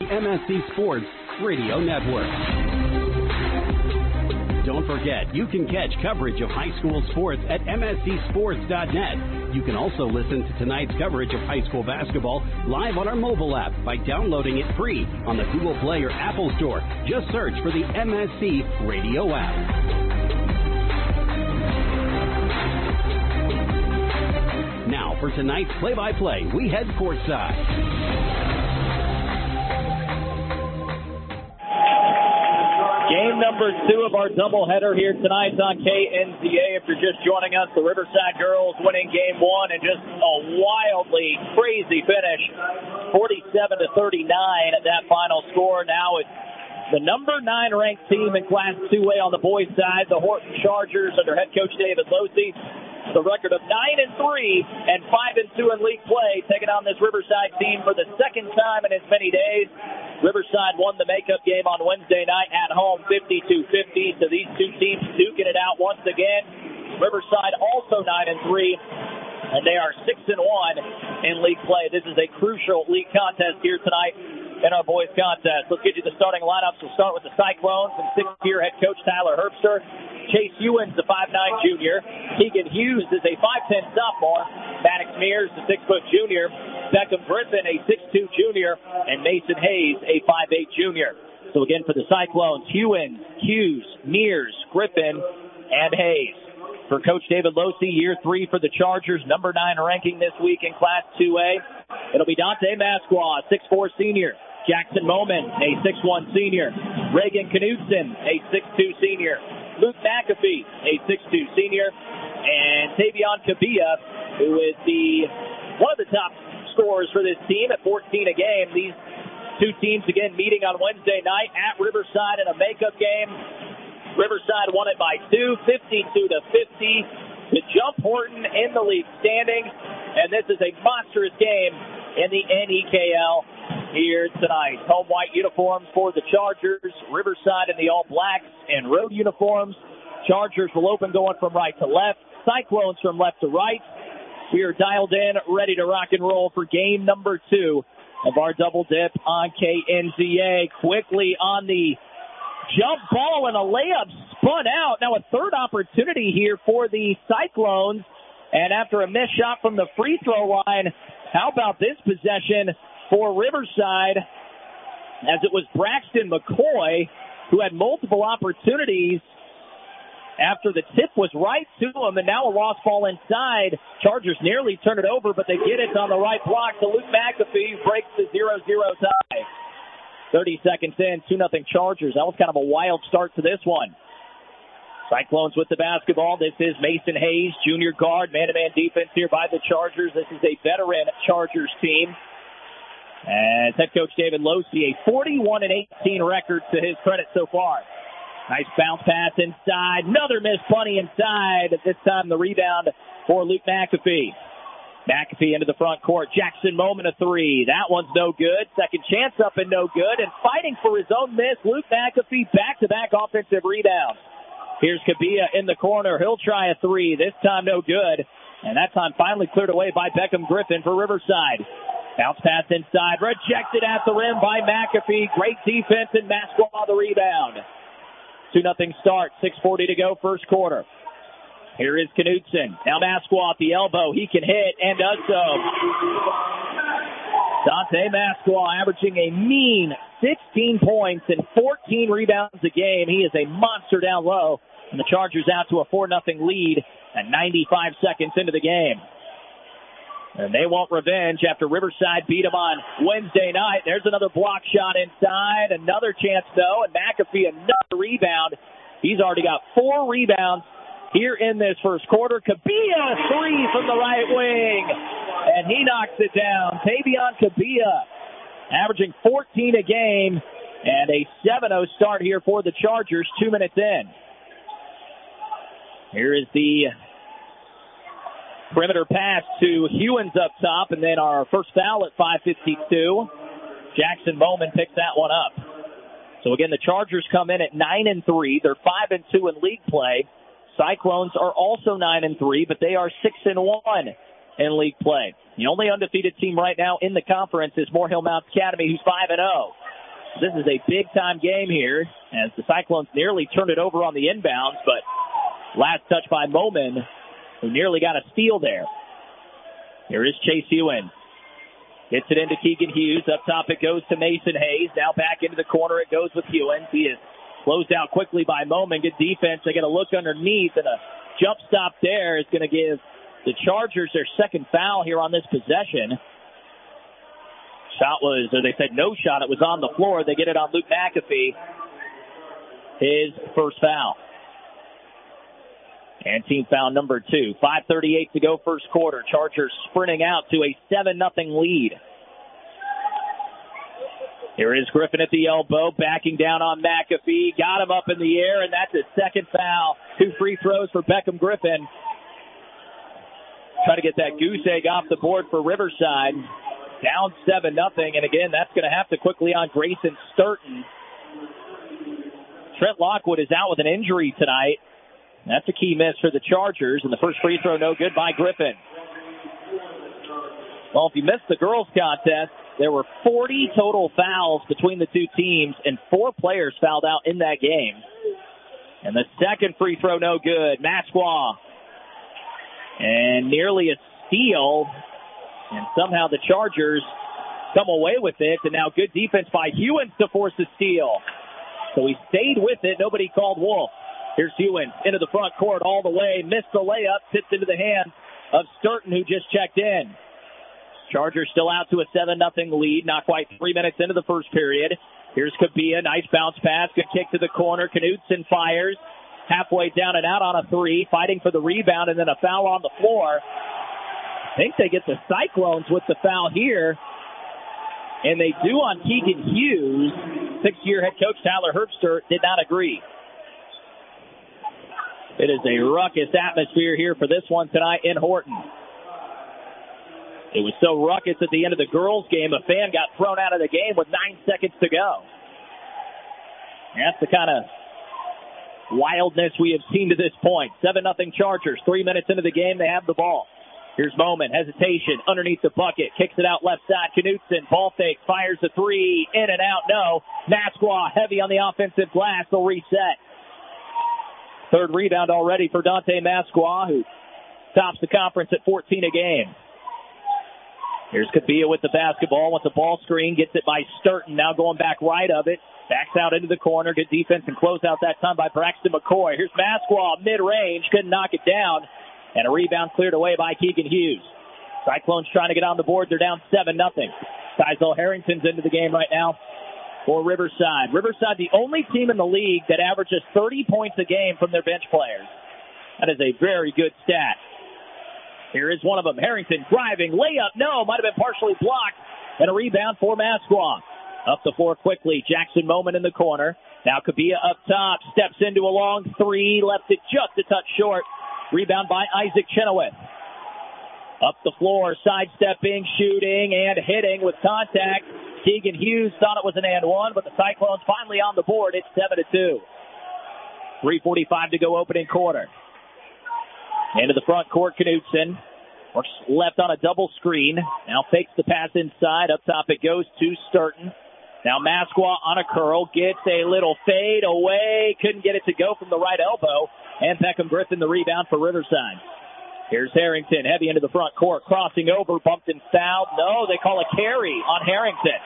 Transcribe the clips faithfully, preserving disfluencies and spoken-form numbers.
M S C Sports Radio Network. Don't forget, you can catch coverage of high school sports at M S C sports dot net. You can also listen to tonight's coverage of high school basketball live on our mobile app by downloading it free on the Google Play or Apple Store. Just search for the M S C Radio app. Now for tonight's play-by-play, we head courtside. Game number two of our doubleheader here tonight on K N Z A. If you're just joining us, the Riverside girls winning game one and just a wildly crazy finish, forty-seven to thirty-nine at that final score. Now it's the number nine ranked team in Class two A on the boys' side, the Horton Chargers under head coach David Losey. The record of nine and three and five and two in league play, taking on this Riverside team for the second time in as many days. Riverside won the makeup game on Wednesday night at home, fifty-two fifty. So these two teams duking it out once again. Riverside also nine and three, and they are six and one in league play. This is a crucial league contest here tonight in our boys contest. Let's get you the starting lineups. We'll start with the Cyclones and sixth-year head coach Tyler Herbster. Chase Ewens, the five nine junior. Keegan Hughes is a five ten sophomore. Maddox Mears, the six foot junior. Beckham Griffin, a six two junior. And Mason Hayes, a five eight junior. So again for the Cyclones, Hewens, Hughes, Mears, Griffin, and Hayes. For Coach David Losey, year three for the Chargers, number nine ranking this week in Class two A. It'll be Dante Masqua, six four senior. Jackson Moman, a six one senior. Reagan Knudsen, a six two senior. Luke McAfee, a six two senior. And Tavion Kabia, who is the one of the top scorers for this team at fourteen a game. These two teams, again, meeting on Wednesday night at Riverside in a makeup game. Riverside won it by two, fifty-two to fifty, to jump Horton in the league standings. And this is a monstrous game in the N E K L here tonight. Home white uniforms for the Chargers, Riverside in the all blacks and road uniforms. Chargers will open going from right to left, Cyclones from left to right. We are dialed in, ready to rock and roll for game number two of our double dip on K N Z A. Quickly on the jump ball and a layup spun out. Now a third opportunity here for the Cyclones. And after a missed shot from the free throw line, how about this possession for Riverside, as it was Braxton McCoy who had multiple opportunities after the tip was right to him, and now a lost ball inside. Chargers nearly turn it over, but they get it on the right block to Luke McAfee, who breaks the zero zero tie. thirty seconds in, two nothing Chargers. That was kind of a wild start to this one. Cyclones with the basketball. This is Mason Hayes, junior guard, man-to-man defense here by the Chargers. This is a veteran Chargers team. And head coach David Losey, a forty-one and eighteen record to his credit so far. Nice bounce pass inside. Another miss bunny inside. At this time, the rebound for Luke McAfee. McAfee into the front court. Jackson Moman a three. That one's no good. Second chance up and no good. And fighting for his own miss, Luke McAfee back-to-back offensive rebounds. Here's Kabia in the corner. He'll try a three. This time no good. And that time finally cleared away by Beckham Griffin for Riverside. Bounce pass inside. Rejected at the rim by McAfee. Great defense, and Masqua the rebound. two nothing start. six forty to go first quarter. Here is Knudsen. Now Masqua at the elbow. He can hit and does so. Dante Masqua averaging a mean sixteen points and fourteen rebounds a game. He is a monster down low. And the Chargers out to a four nothing lead at ninety-five seconds into the game. And they want revenge after Riverside beat them on Wednesday night. There's another block shot inside. Another chance, though. And McAfee, another rebound. He's already got four rebounds here in this first quarter. Kabia, three from the right wing. And he knocks it down. Tavion Kabia averaging fourteen a game. And a seven oh start here for the Chargers, two minutes in. Here is the perimeter pass to Hewens up top, and then our first foul at five fifty-two. Jackson Moman picks that one up. So again, the Chargers come in at nine and three. They're five and two in league play. Cyclones are also nine and three, but they are six and one in league play. The only undefeated team right now in the conference is Moore Hill Mount Academy, who's five and oh. This is a big-time game here as the Cyclones nearly turned it over on the inbounds, but last touch by Moman, who nearly got a steal there. Here is Chase Hewen. Gets it into Keegan Hughes. Up top it goes to Mason Hayes. Now back into the corner it goes with Hewen. He is closed out quickly by Moman. Good defense. They get a look underneath, and a jump stop there is going to give the Chargers their second foul here on this possession. Shot was, or they said no shot. It was on the floor. They get it on Luke McAfee. His first foul. And team foul number two. five thirty-eight to go first quarter. Chargers sprinting out to a seven nothing lead. Here is Griffin at the elbow, backing down on McAfee. Got him up in the air, and that's his second foul. Two free throws for Beckham Griffin. Trying to get that goose egg off the board for Riverside. Down seven nothing, and again, that's going to have to quickly on Grayson Sturton. Trent Lockwood is out with an injury tonight. That's a key miss for the Chargers, and the first free throw no good by Griffin. Well, if you missed the girls' contest, there were forty total fouls between the two teams, and four players fouled out in that game. And the second free throw no good. Masqua. And nearly a steal, and somehow the Chargers come away with it, and now good defense by Hewins to force the steal. So he stayed with it. Nobody called Wolf. Here's Hewins into the front court all the way. Missed the layup. Tipped into the hands of Sturton, who just checked in. Chargers still out to a seven nothing lead. Not quite three minutes into the first period. Here's Kabia. Nice bounce pass. Good kick to the corner. Knutson fires. Halfway down and out on a three. Fighting for the rebound, and then a foul on the floor. I think they get the Cyclones with the foul here. And they do on Keegan Hughes. Six-year head coach Tyler Herbster did not agree. It is a ruckus atmosphere here for this one tonight in Horton. It was so ruckus at the end of the girls' game, a fan got thrown out of the game with nine seconds to go. That's the kind of wildness we have seen to this point. seven nothing Chargers. Three minutes into the game, they have the ball. Here's Moman. Hesitation underneath the bucket. Kicks it out left side. Knutson. Ball fake. Fires a three. In and out. No. Masqua heavy on the offensive glass. They'll reset. Third rebound already for Dante Masqua, who tops the conference at fourteen a game. Here's Kabia with the basketball. Wants a ball screen. Gets it by Sturton. Now going back right of it. Backs out into the corner. Good defense and close out that time by Braxton McCoy. Here's Masqua mid-range. Couldn't knock it down. And a rebound cleared away by Keegan Hughes. Cyclones trying to get on the board. They're down seven nothing. Tyzel Harrington's into the game right now for Riverside. Riverside, the only team in the league that averages thirty points a game from their bench players. That is a very good stat. Here is one of them. Harrington driving. Layup. No. Might have been partially blocked. And a rebound for Masqua. Up the floor quickly. Jackson Moman in the corner. Now Kabia up top. Steps into a long three. Left it just a touch short. Rebound by Isaac Chenoweth. Up the floor, sidestepping, shooting, and hitting with contact. Keegan Hughes thought it was an and one, but the Cyclones finally on the board. It's seven to two. three forty-five to go opening quarter. Into the front court, Knutson. Works left on a double screen. Now fakes the pass inside. Up top it goes to Sturton. Now Masqua on a curl. Gets a little fade away. Couldn't get it to go from the right elbow. And Beckham Griffin the rebound for Riverside. Here's Harrington, heavy into the front court, crossing over, bumped and fouled. No, they call a carry on Harrington.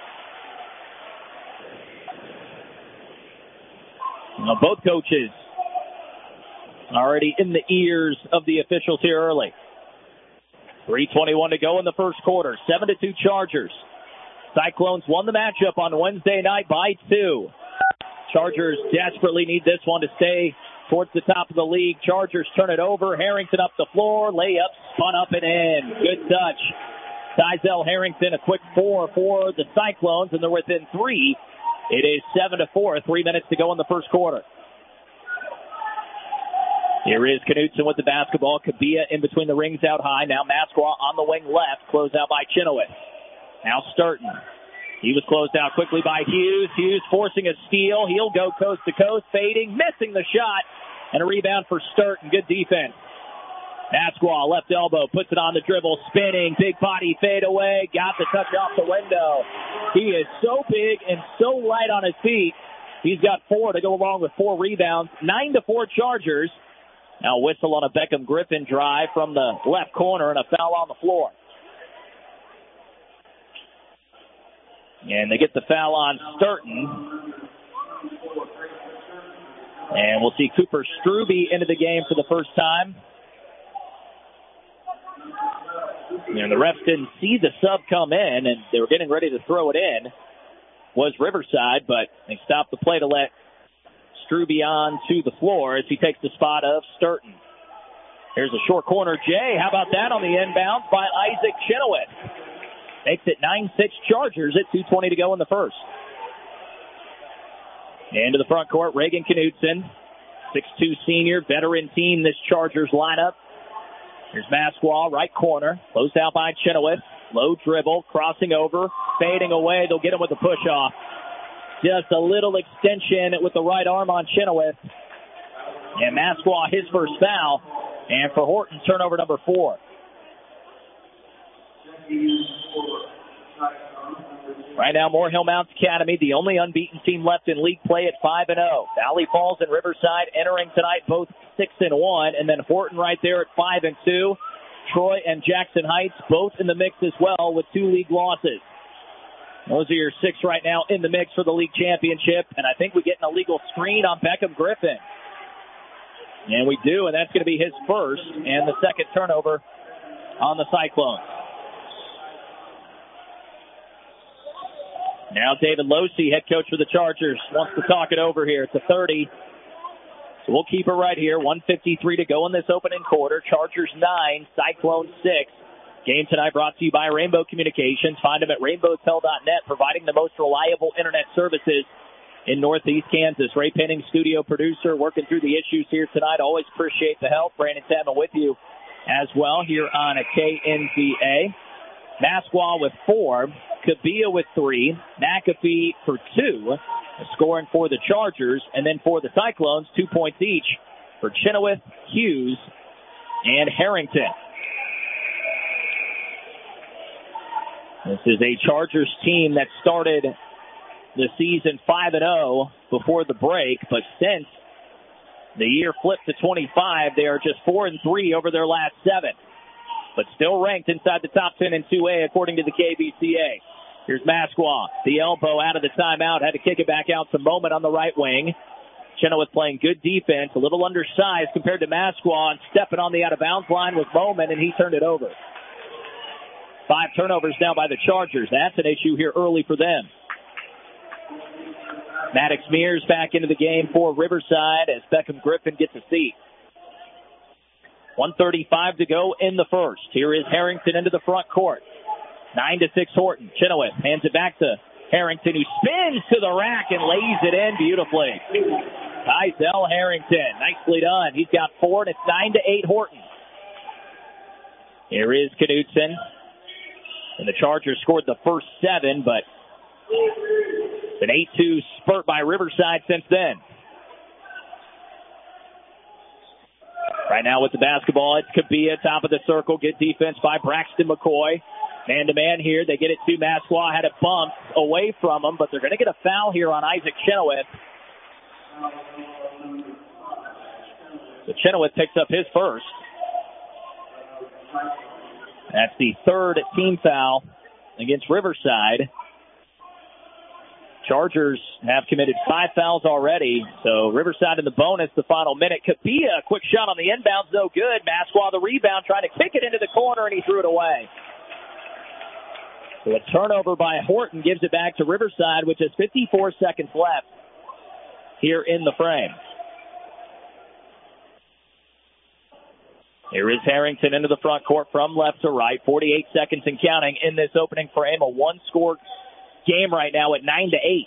Now both coaches already in the ears of the officials here early. three twenty-one to go in the first quarter. seven to two Chargers. Cyclones won the matchup on Wednesday night by two. Chargers desperately need this one to stay towards the top of the league. Chargers turn it over. Harrington up the floor. Layup spun up and in. Good touch. Tyzel Harrington, a quick four for the Cyclones, and they're within three. It is seven to four. Three minutes to go in the first quarter. Here is Knutson with the basketball. Kabia in between the rings out high. Now Masqua on the wing left. Closed out by Chenoweth. Now Sturton. He was closed out quickly by Hughes. Hughes forcing a steal. He'll go coast to coast, fading, missing the shot. And a rebound for Sturton. Good defense. Masqua, left elbow, puts it on the dribble, spinning, big body fade away, got the touch off the window. He is so big and so light on his feet. He's got four to go along with four rebounds. Nine to four Chargers. Now whistle on a Beckham Griffin drive from the left corner and a foul on the floor. And they get the foul on Sturton. And we'll see Cooper Strube into the game for the first time. And the refs didn't see the sub come in, and they were getting ready to throw it in. Was Riverside, but they stopped the play to let Strube on to the floor as he takes the spot of Sturton. Here's a short corner, Jay. How about that on the inbound by Isaac Chenoweth? Makes it nine six Chargers at two twenty to go in the first. Into the front court, Reagan Knudsen. six two senior, veteran team, this Chargers lineup. Here's Masqua, right corner. Closed out by Chenoweth. Low dribble, crossing over, fading away. They'll get him with a push-off. Just a little extension with the right arm on Chenoweth. And Masqua, his first foul. And for Horton, turnover number four. Right now, Moore Hill Mounts Academy, the only unbeaten team left in league play at five and oh. Valley Falls and Riverside entering tonight, both six and one, and then Horton right there at five and two. Troy and Jackson Heights both in the mix as well with two league losses. Those are your six right now in the mix for the league championship, and I think we get an illegal screen on Beckham Griffin. And we do, and that's going to be his first and the second turnover on the Cyclones. Now David Losey, head coach for the Chargers, wants to talk it over here. It's a thirty. So we'll keep it right here. one fifty-three to go in this opening quarter. Chargers nine, Cyclones six. Game tonight brought to you by Rainbow Communications. Find them at rainbow tel dot net, providing the most reliable internet services in Northeast Kansas. Ray Penning, studio producer, working through the issues here tonight. Always appreciate the help. Brandon Tadman with you as well here on a K N Z A. Masqua with four, Kabia with three, McAfee for two, scoring for the Chargers, and then for the Cyclones, two points each for Chenoweth, Hughes, and Harrington. This is a Chargers team that started the season five and oh before the break, but since the year flipped to twenty-five, they are just four and three over their last seven, but still ranked inside the top ten in two A according to the K B C A. Here's Masqua, the elbow out of the timeout, had to kick it back out to Moment on the right wing. Chenoweth playing good defense, a little undersized compared to Masqua, and stepping on the out-of-bounds line with Moment, and he turned it over. Five turnovers now by the Chargers. That's an issue here early for them. Maddox Mears back into the game for Riverside as Beckham Griffin gets a seat. one thirty-five to go in the first. Here is Harrington into the front court. Nine to six Horton. Chenoweth hands it back to Harrington, who spins to the rack and lays it in beautifully. Kysel Harrington, nicely done. He's got four, and it's nine to eight Horton. Here is Knudsen. And the Chargers scored the first seven, but it's an eight two spurt by Riverside since then. Right now with the basketball, it's Kabia, top of the circle. Good defense by Braxton McCoy. Man-to-man here. They get it to Masqua. Had it bumped away from him, but they're going to get a foul here on Isaac Chenoweth. So Chenoweth picks up his first. That's the third team foul against Riverside. Chargers have committed five fouls already, so Riverside in the bonus the final minute. Kabia, quick shot on the inbounds, no good. Masqua the rebound, trying to kick it into the corner, and he threw it away. So a turnover by Horton gives it back to Riverside with just fifty-four seconds left here in the frame. Here is Harrington into the front court from left to right. forty-eight seconds and counting in this opening frame. A one-score game right now at nine to eight.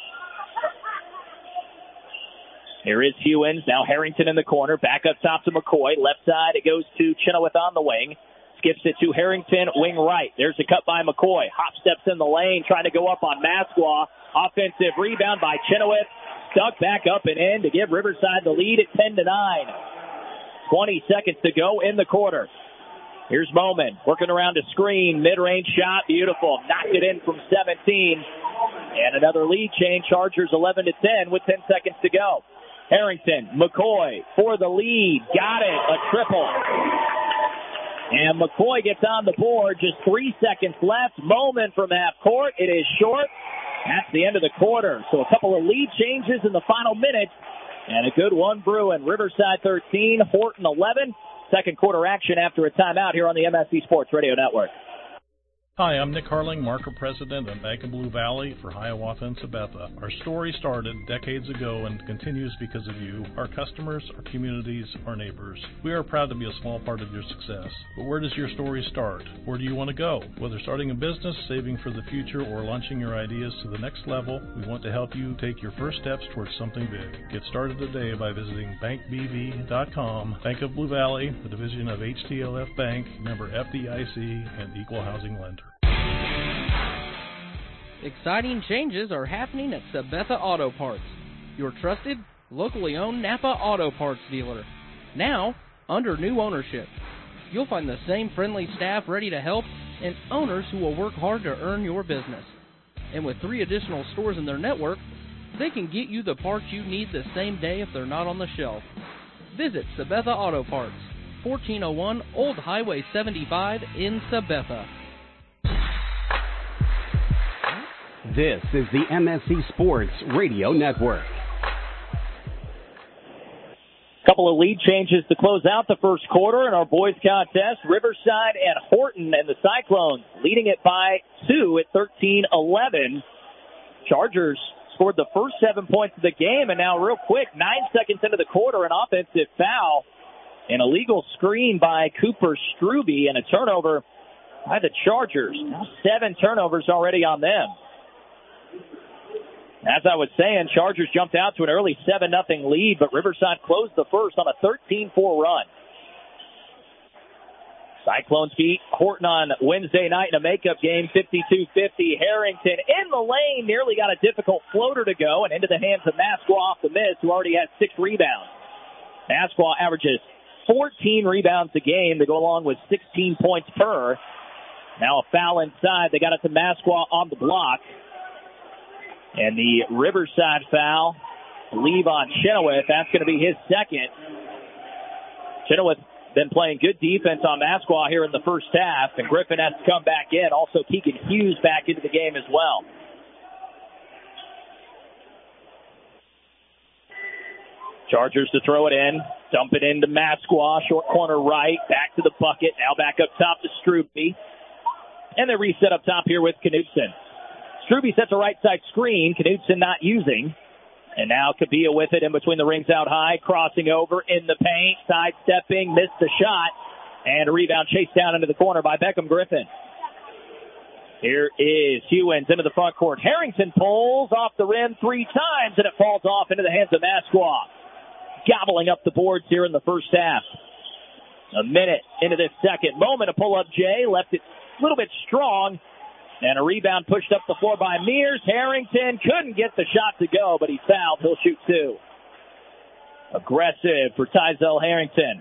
Here is Hewins. Now Harrington in the corner. Back up top to McCoy. Left side, it goes to Chenoweth on the wing. Skips it to Harrington, wing right. There's a cut by McCoy. Hop steps in the lane, trying to go up on Masqua. Offensive rebound by Chenoweth. Stuck back up and in to give Riverside the lead at ten to nine. twenty seconds to go in the quarter. Here's Moman working around a screen. Mid-range shot. Beautiful. Knocked it in from seventeen. And another lead change. Chargers eleven to ten with ten seconds to go. Harrington, McCoy for the lead. Got it. A triple. And McCoy gets on the board. Just three seconds left. Moman from half court. It is short. That's the end of the quarter. So a couple of lead changes in the final minutes. And a good one, Bruin. Riverside thirteen, Horton eleven. Second quarter action after a timeout here on the M S C Sports Radio Network. Hi, I'm Nick Harling, Market President at Bank of Blue Valley for Hiawatha and Sabetha. Our story started decades ago and continues because of you, our customers, our communities, our neighbors. We are proud to be a small part of your success. But where does your story start? Where do you want to go? Whether starting a business, saving for the future, or launching your ideas to the next level, we want to help you take your first steps towards something big. Get started today by visiting bank b v dot com. Bank of Blue Valley, the division of H T L F Bank, member F D I C, and equal housing lender. Exciting changes are happening at Sabetha Auto Parts, your trusted, locally owned Napa Auto Parts dealer. Now, under new ownership. You'll find the same friendly staff ready to help and owners who will work hard to earn your business. And with three additional stores in their network, they can get you the parts you need the same day if they're not on the shelf. Visit Sabetha Auto Parts, fourteen oh one Old Highway seventy-five in Sabetha. This is the M S C Sports Radio Network. Couple of lead changes to close out the first quarter in our boys contest. Riverside and Horton and the Cyclones leading it by two at thirteen eleven. Chargers scored the first seven points of the game, and now real quick, nine seconds into the quarter, an offensive foul. An illegal screen by Cooper Struby and a turnover by the Chargers. Now seven turnovers already on them. As I was saying, Chargers jumped out to an early seven nothing lead, but Riverside closed the first on a thirteen four run. Cyclones beat Horton on Wednesday night in a makeup game, fifty-two fifty. Harrington in the lane, nearly got a difficult floater to go, and into the hands of Masqua off the miss, who already has six rebounds. Masqua averages fourteen rebounds a game to go along with sixteen points per. Now a foul inside. They got it to Masqua on the block. And the Riverside foul, I believe on Chenoweth. That's going to be his second. Chenoweth been playing good defense on Masqua here in the first half, and Griffin has to come back in. Also, Keegan Hughes back into the game as well. Chargers to throw it in, dump it into Masqua, short corner right, back to the bucket, now back up top to Struby. And they reset up top here with Knutson. Struby sets a right side screen, Knutson not using. And now Kabia with it in between the rings out high, crossing over in the paint, sidestepping, missed the shot, and a rebound chased down into the corner by Beckham Griffin. Here is Hewins into the front court. Harrington pulls off the rim three times, and it falls off into the hands of Masqua. Gobbling up the boards here in the first half. A minute into this second. Moment to pull up Jay, left it a little bit strong. And a rebound pushed up the floor by Mears. Harrington couldn't get the shot to go, but he fouled. He'll shoot two. Aggressive for Tyzel Harrington.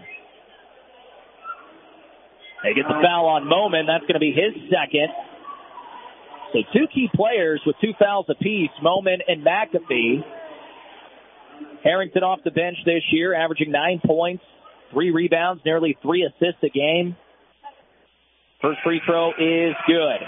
They get the foul on Moman. That's going to be his second. So two key players with two fouls apiece, Moman and McAfee. Harrington off the bench this year, averaging nine points, three rebounds, nearly three assists a game. First free throw is good.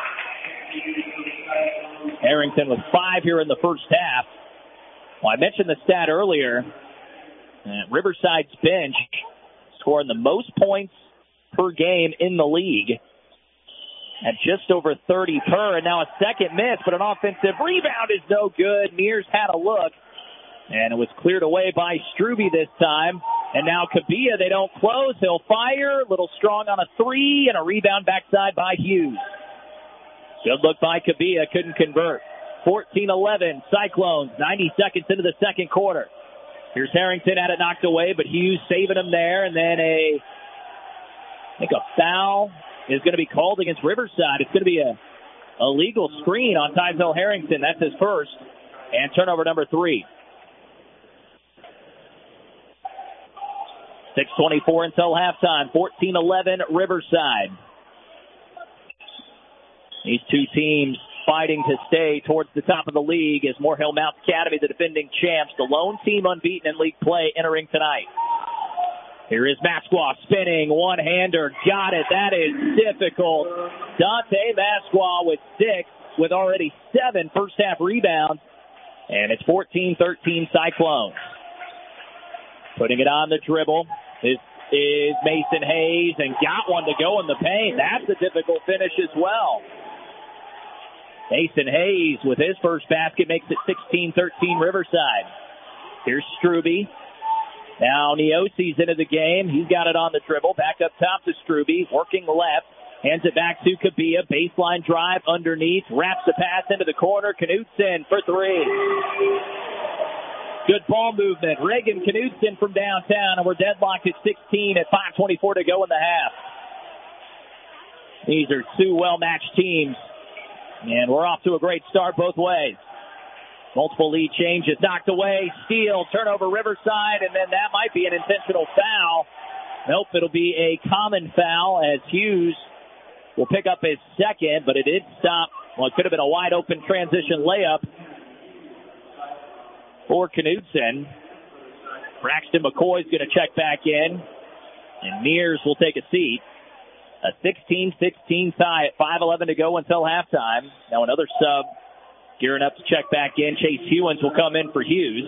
Harrington with five here in the first half. Well, I mentioned the stat earlier. Uh, Riverside's bench scoring the most points per game in the league at just over thirty per. And now a second miss, but an offensive rebound is no good. Mears had a look, and it was cleared away by Struby this time. And now Kabia, they don't close. He'll fire. A little strong on a three, and a rebound backside by Hughes. Good look by Kabia, couldn't convert. fourteen eleven, Cyclones, ninety seconds into the second quarter. Here's Harrington, had it knocked away, but Hughes saving him there. And then a, I think a foul is going to be called against Riverside. It's going to be a, a legal screen on Tyzel Harrington. That's his first. And turnover number three. six twenty-four until halftime. fourteen eleven Riverside. These two teams fighting to stay towards the top of the league as Morehill Mount Academy, the defending champs, the lone team unbeaten in league play, entering tonight. Here is Masqua spinning, one-hander, got it. That is difficult. Dante Masqua with six, with already seven first-half rebounds, and it's fourteen thirteen Cyclones. Putting it on the dribble. This is Mason Hayes, and got one to go in the paint. That's a difficult finish as well. Mason Hayes with his first basket makes it sixteen thirteen Riverside. Here's Struby. Now Neosi's into the game. He's got it on the dribble. Back up top to Struby. Working left. Hands it back to Kabia. Baseline drive underneath. Wraps the pass into the corner. Knutson for three. Good ball movement. Reagan Knutson from downtown. And we're deadlocked at sixteen at five twenty-four to go in the half. These are two well-matched teams. And we're off to a great start both ways. Multiple lead changes, knocked away, steal, turnover Riverside, and then that might be an intentional foul. Nope, it'll be a common foul as Hughes will pick up his second, but it did stop. Well, it could have been a wide open transition layup for Knutson. Braxton McCoy's going to check back in, and Mears will take a seat. A sixteen sixteen tie at five eleven to go until halftime. Now another sub gearing up to check back in. Chase Hewins will come in for Hughes.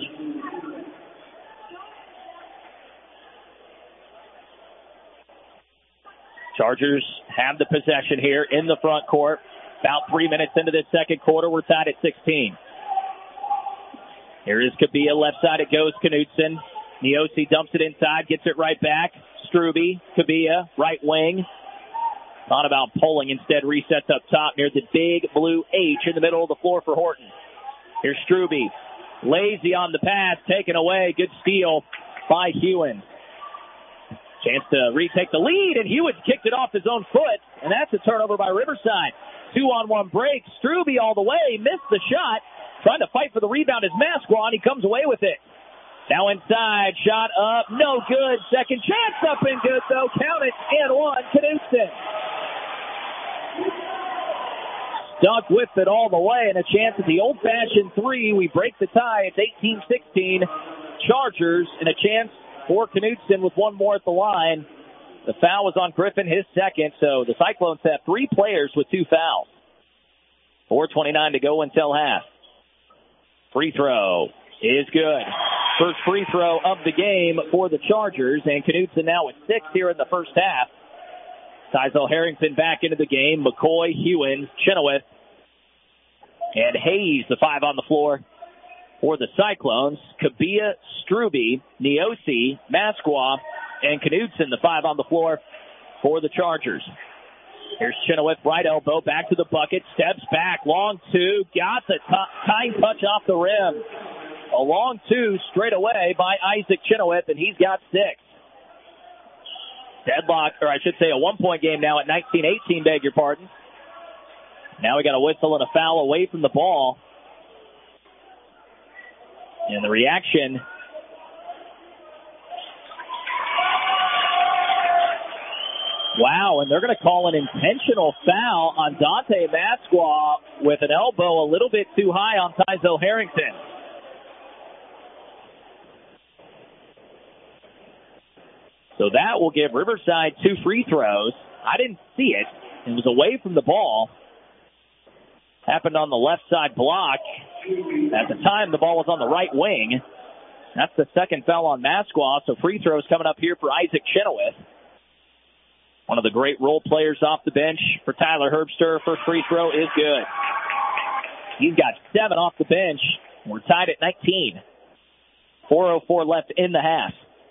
Chargers have the possession here in the front court. About three minutes into this second quarter, we're tied at sixteen. Here is Kabia, left side it goes, Knutson. Neosi dumps it inside, gets it right back. Struby, Kabia, right wing. Thought about pulling, instead resets up top near the big blue H in the middle of the floor for Horton. Here's Struby. Lazy on the pass, taken away. Good steal by Hewins. Chance to retake the lead, and Hewins kicked it off his own foot, and that's a turnover by Riverside. Two-on-one break. Struby all the way, missed the shot. Trying to fight for the rebound is Masqua, and he comes away with it. Now inside, shot up, no good. Second chance up and good, though. Count it, and one, Knutson. Stuck with it all the way, and a chance at the old-fashioned three. We break the tie. It's eighteen sixteen. Chargers, and a chance for Knutson with one more at the line. The foul was on Griffin, his second, so the Cyclones have three players with two fouls. four twenty-nine to go until half. Free throw is good. First free throw of the game for the Chargers, and Knutson now with six here in the first half. Tysel Harrington back into the game. McCoy, Hewins, Chenoweth, and Hayes, the five on the floor for the Cyclones. Kabia, Struby, Neosi, Masqua, and Knutson, the five on the floor for the Chargers. Here's Chenoweth, right elbow, back to the bucket, steps back, long two, got the t- time touch off the rim. A long two straight away by Isaac Chenoweth, and he's got six. Deadlock, or I should say a one-point game now at nineteen eighteen, beg your pardon. Now we got a whistle and a foul away from the ball. And the reaction... Wow, and they're going to call an intentional foul on Dante Masqua with an elbow a little bit too high on Tysel Harrington. So that will give Riverside two free throws. I didn't see it. It was away from the ball. Happened on the left side block. At the time, the ball was on the right wing. That's the second foul on Masqua, so free throws coming up here for Isaac Chenoweth. One of the great role players off the bench for Tyler Herbster. First free throw is good. He's got seven off the bench. We're tied at nineteen. four oh four left in the half.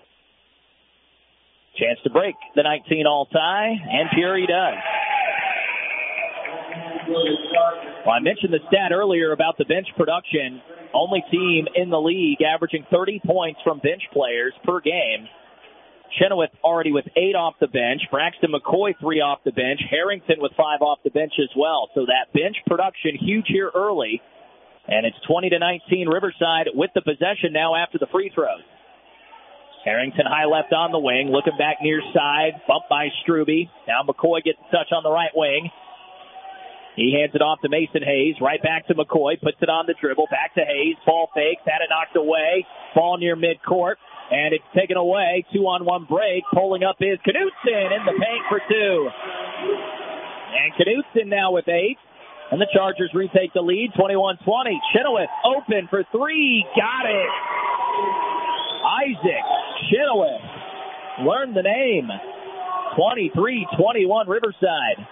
Chance to break the nineteen all tie, and Peoria does. Well, I mentioned the stat earlier about the bench production. Only team in the league averaging thirty points from bench players per game. Chenoweth already with eight off the bench. Braxton McCoy, three off the bench. Harrington with five off the bench as well. So that bench production huge here early. And it's twenty to nineteen Riverside with the possession now after the free throws. Harrington high left on the wing, looking back near side, bumped by Struby. Now McCoy gets a touch on the right wing. He hands it off to Mason Hayes, right back to McCoy, puts it on the dribble, back to Hayes, ball fakes, had it knocked away, ball near midcourt, and it's taken away, two-on-one break, pulling up is Knutson in the paint for two. And Knutson now with eight, and the Chargers retake the lead, twenty-one twenty. Chenoweth open for three, got it. Isaac Chenoweth, learned the name, twenty-three twenty-one Riverside.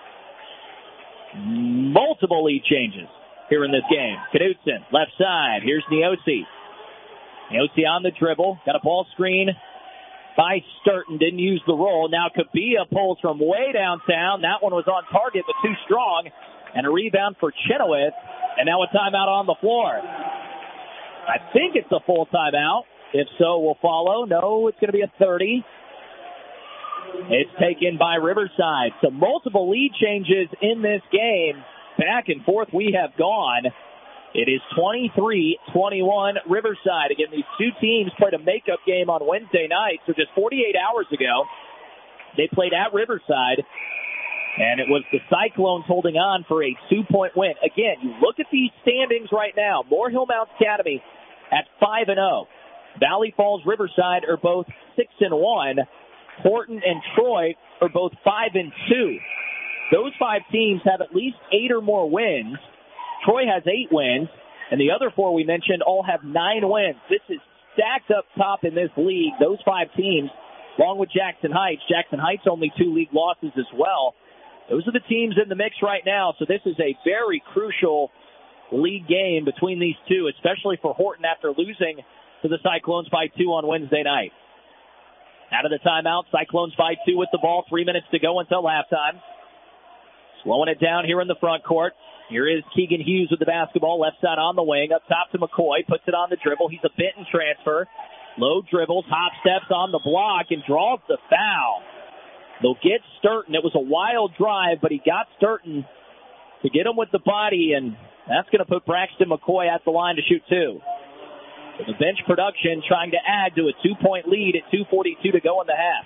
Multiple lead changes here in this game. Knutson, left side. Here's Neosi. Neosi on the dribble. Got a ball screen by Sturton. Didn't use the roll. Now Kabia pulls from way downtown. That one was on target, but too strong. And a rebound for Chenoweth. And now a timeout on the floor. I think it's a full timeout. If so, we'll follow. No, it's going to be a thirty. It's taken by Riverside. So multiple lead changes in this game. Back and forth we have gone. It is twenty-three twenty-one Riverside. Again, these two teams played a makeup game on Wednesday night. So just forty-eight hours ago, they played at Riverside. And it was the Cyclones holding on for a two-point win. Again, you look at these standings right now. Moore Hill Mount Academy at five and oh. Valley Falls Riverside are both six and one. Horton and Troy are both five and two. Those five teams have at least eight or more wins. Troy has eight wins, and the other four we mentioned all have nine wins. This is stacked up top in this league. Those five teams, along with Jackson Heights. Jackson Heights only two league losses as well. Those are the teams in the mix right now, so this is a very crucial league game between these two, especially for Horton after losing to the Cyclones by two on Wednesday night. Out of the timeout, Cyclones by two with the ball. Three minutes to go until halftime. Slowing it down here in the front court. Here is Keegan Hughes with the basketball. Left side on the wing. Up top to McCoy. Puts it on the dribble. He's a Benton transfer. Low dribbles. Hop steps on the block and draws the foul. They'll get Sturton. It was a wild drive, but he got Sturton to get him with the body, and that's going to put Braxton McCoy at the line to shoot two. So the bench production trying to add to a two-point lead at two forty-two to go in the half.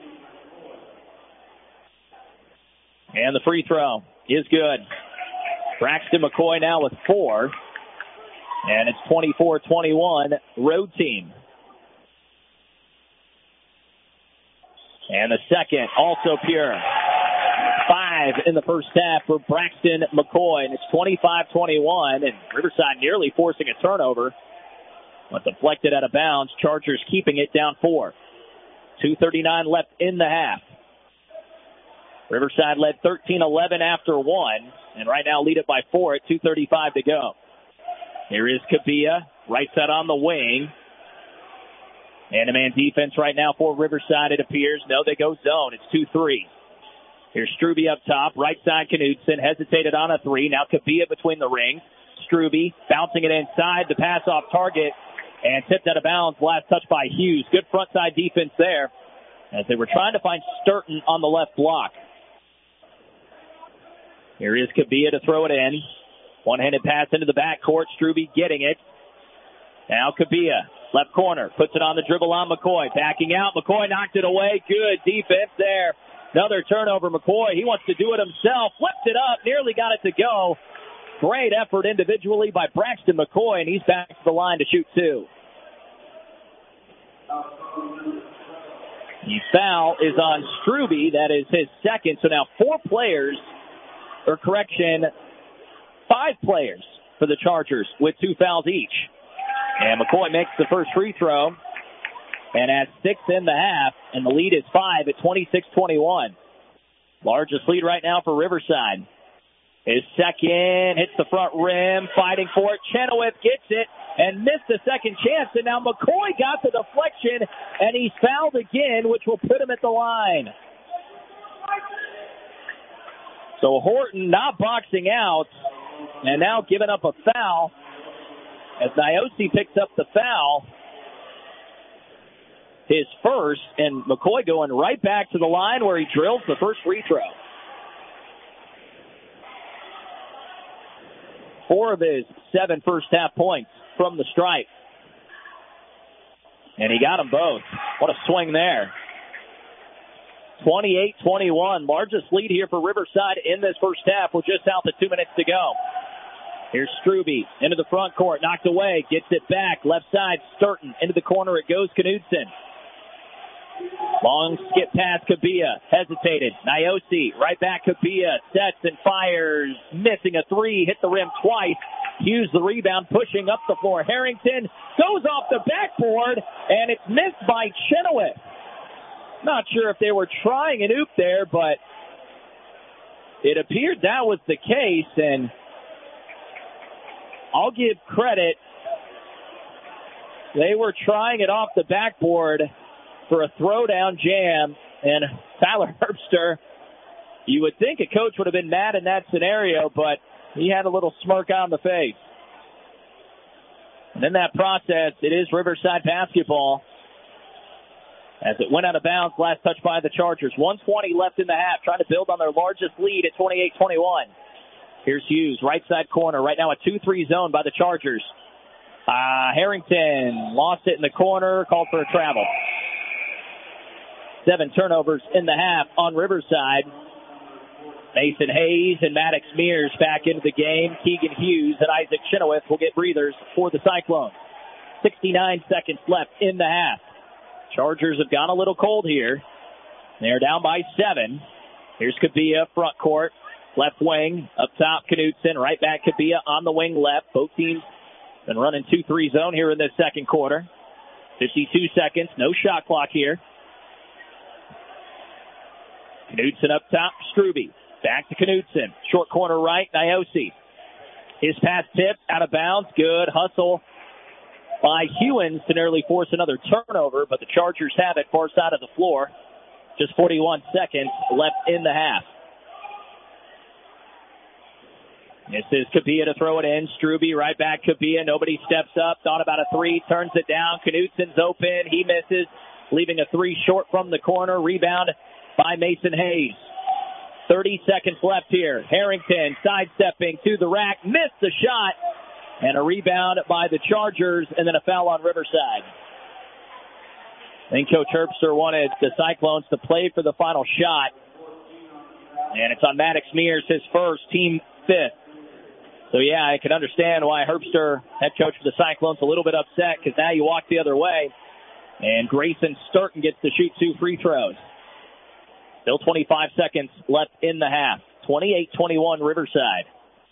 And the free throw is good. Braxton McCoy now with four. And it's twenty-four twenty-one, road team. And the second, also pure. Five in the first half for Braxton McCoy. And it's twenty-five twenty-one. And Riverside nearly forcing a turnover. But deflected out of bounds. Chargers keeping it down four. two thirty-nine left in the half. Riverside led thirteen eleven after one. And right now lead it by four at two thirty-five to go. Here is Kabia. Right side on the wing. And a man defense right now for Riverside, it appears. No, they go zone. It's two three. Here's Struby up top. Right side Knutson. Hesitated on a three. Now Kabia between the rings. Struby bouncing it inside. The pass off target. And tipped out of bounds. Last touch by Hughes. Good front side defense there as they were trying to find Sturton on the left block. Here is Kabia to throw it in. One-handed pass into the backcourt. Struby getting it. Now Kabia, left corner, puts it on the dribble on McCoy. Backing out. McCoy knocked it away. Good defense there. Another turnover. McCoy, he wants to do it himself. Flipped it up. Nearly got it to go. Great effort individually by Braxton McCoy, and he's back to the line to shoot two. The foul is on Struby. That is his second. So now four players, or correction, five players for the Chargers with two fouls each. And McCoy makes the first free throw and has six in the half, and the lead is five at twenty-six twenty-one. Largest lead right now for Riverside. His second hits the front rim, fighting for it. Chenoweth gets it and missed the second chance, and now McCoy got the deflection, and he's fouled again, which will put him at the line. So Horton not boxing out, and now giving up a foul as Niosi picks up the foul. His first, and McCoy going right back to the line where he drills the first free throw. Four of his seven first half points from the stripe. And he got them both. What a swing there. twenty-eight twenty-one, largest lead here for Riverside in this first half with just south of two minutes to go. Here's Struby into the front court, knocked away, gets it back, left side, Sturton, into the corner, it goes Knudsen. Long skip pass, Kabia, hesitated, Nyosi, right back, Kabia, sets and fires, missing a three, hit the rim twice. Hughes the rebound, pushing up the floor. Harrington goes off the backboard, and it's missed by Chenoweth. Not sure if they were trying an oop there, but it appeared that was the case, and I'll give credit. They were trying it off the backboard for a throwdown jam, and Tyler Herbster, you would think a coach would have been mad in that scenario, but he had a little smirk on the face. And in that process, it is Riverside basketball as it went out of bounds, last touch by the Chargers. one twenty left in the half, trying to build on their largest lead at twenty-eight twenty-one. Here's Hughes, right side corner. Right now a two three zone by the Chargers. Uh, Harrington lost it in the corner, called for a travel. Seven turnovers in the half on Riverside. Mason Hayes and Maddox Mears back into the game. Keegan Hughes and Isaac Chenoweth will get breathers for the Cyclones. sixty-nine seconds left in the half. Chargers have gone a little cold here. They're down by seven. Here's Kabia, front court, left wing, up top Knudsen, right back Kabia on the wing left. Both teams been running two three zone here in this second quarter. fifty-two seconds, no shot clock here. Knudsen up top, Struby. Back to Knudsen. Short corner right, Nyosi. His pass tipped, out of bounds. Good hustle by Hewins to nearly force another turnover, but the Chargers have it far side of the floor. Just forty-one seconds left in the half. This is Kabia to throw it in. Struby right back. Kabia, nobody steps up. Thought about a three, turns it down. Knudsen's open. He misses, leaving a three short from the corner. Rebound by Mason Hayes. thirty seconds left here. Harrington sidestepping to the rack. Missed the shot. And a rebound by the Chargers, and then a foul on Riverside. I think Coach Herbster wanted the Cyclones to play for the final shot. And it's on Maddox Mears, his first, team fifth. So, yeah, I can understand why Herbster, head coach for the Cyclones, a little bit upset, because now you walk the other way. And Grayson Sturton gets to shoot two free throws. Still twenty-five seconds left in the half. twenty-eight twenty-one Riverside.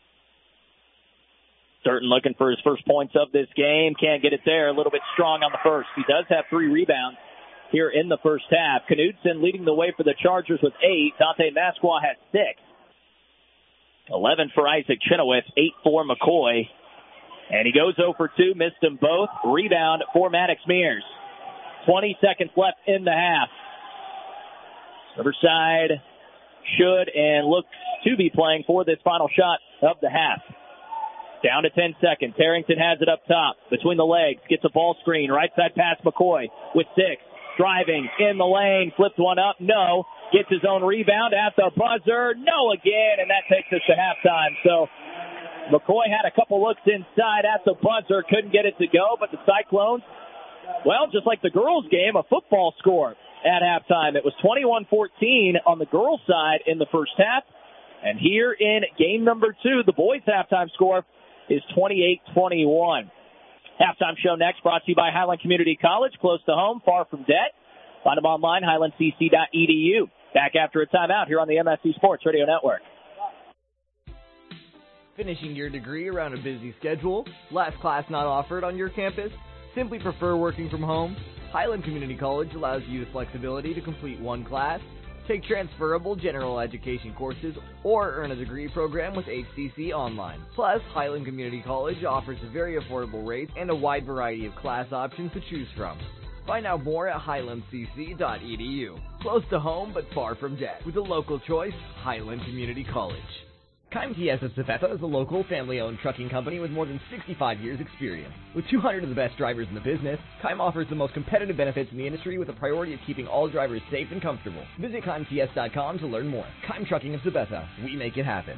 Sturton looking for his first points of this game. Can't get it there. A little bit strong on the first. He does have three rebounds here in the first half. Knudsen leading the way for the Chargers with eight. Dante Masqua has six. eleven for Isaac Chenoweth. eight for McCoy. And he goes zero for two. Missed them both. Rebound for Maddox Mears. twenty seconds left in the half. Riverside should and looks to be playing for this final shot of the half. Down to ten seconds. Harrington has it up top. Between the legs. Gets a ball screen. Right side pass McCoy with six. Driving in the lane. Flipped one up. No. Gets his own rebound at the buzzer. No again. And that takes us to halftime. So McCoy had a couple looks inside at the buzzer. Couldn't get it to go. But the Cyclones, well, just like the girls game, a football score at halftime. It was twenty-one fourteen on the girls side in the first half. And here in game number two, the boys' halftime score is twenty-eight twenty-one. Halftime show next, brought to you by Highland Community College, close to home, far from debt. Find them online, highland c c dot e d u. Back after a timeout here on the M S C Sports Radio Network. Finishing your degree around a busy schedule? Last class not offered on your campus? Simply prefer working from home? Highland Community College allows you the flexibility to complete one class, take transferable general education courses, or earn a degree program with H C C Online. Plus, Highland Community College offers very affordable rates and a wide variety of class options to choose from. Find out more at highland c c dot e d u. Close to home, but far from debt. With a local choice, Highland Community College. Kime T S of Sabetha is a local, family-owned trucking company with more than sixty-five years experience. With two hundred of the best drivers in the business, Kime offers the most competitive benefits in the industry with a priority of keeping all drivers safe and comfortable. Visit Kime T S dot com to learn more. Kime Trucking of Sabetha. We make it happen.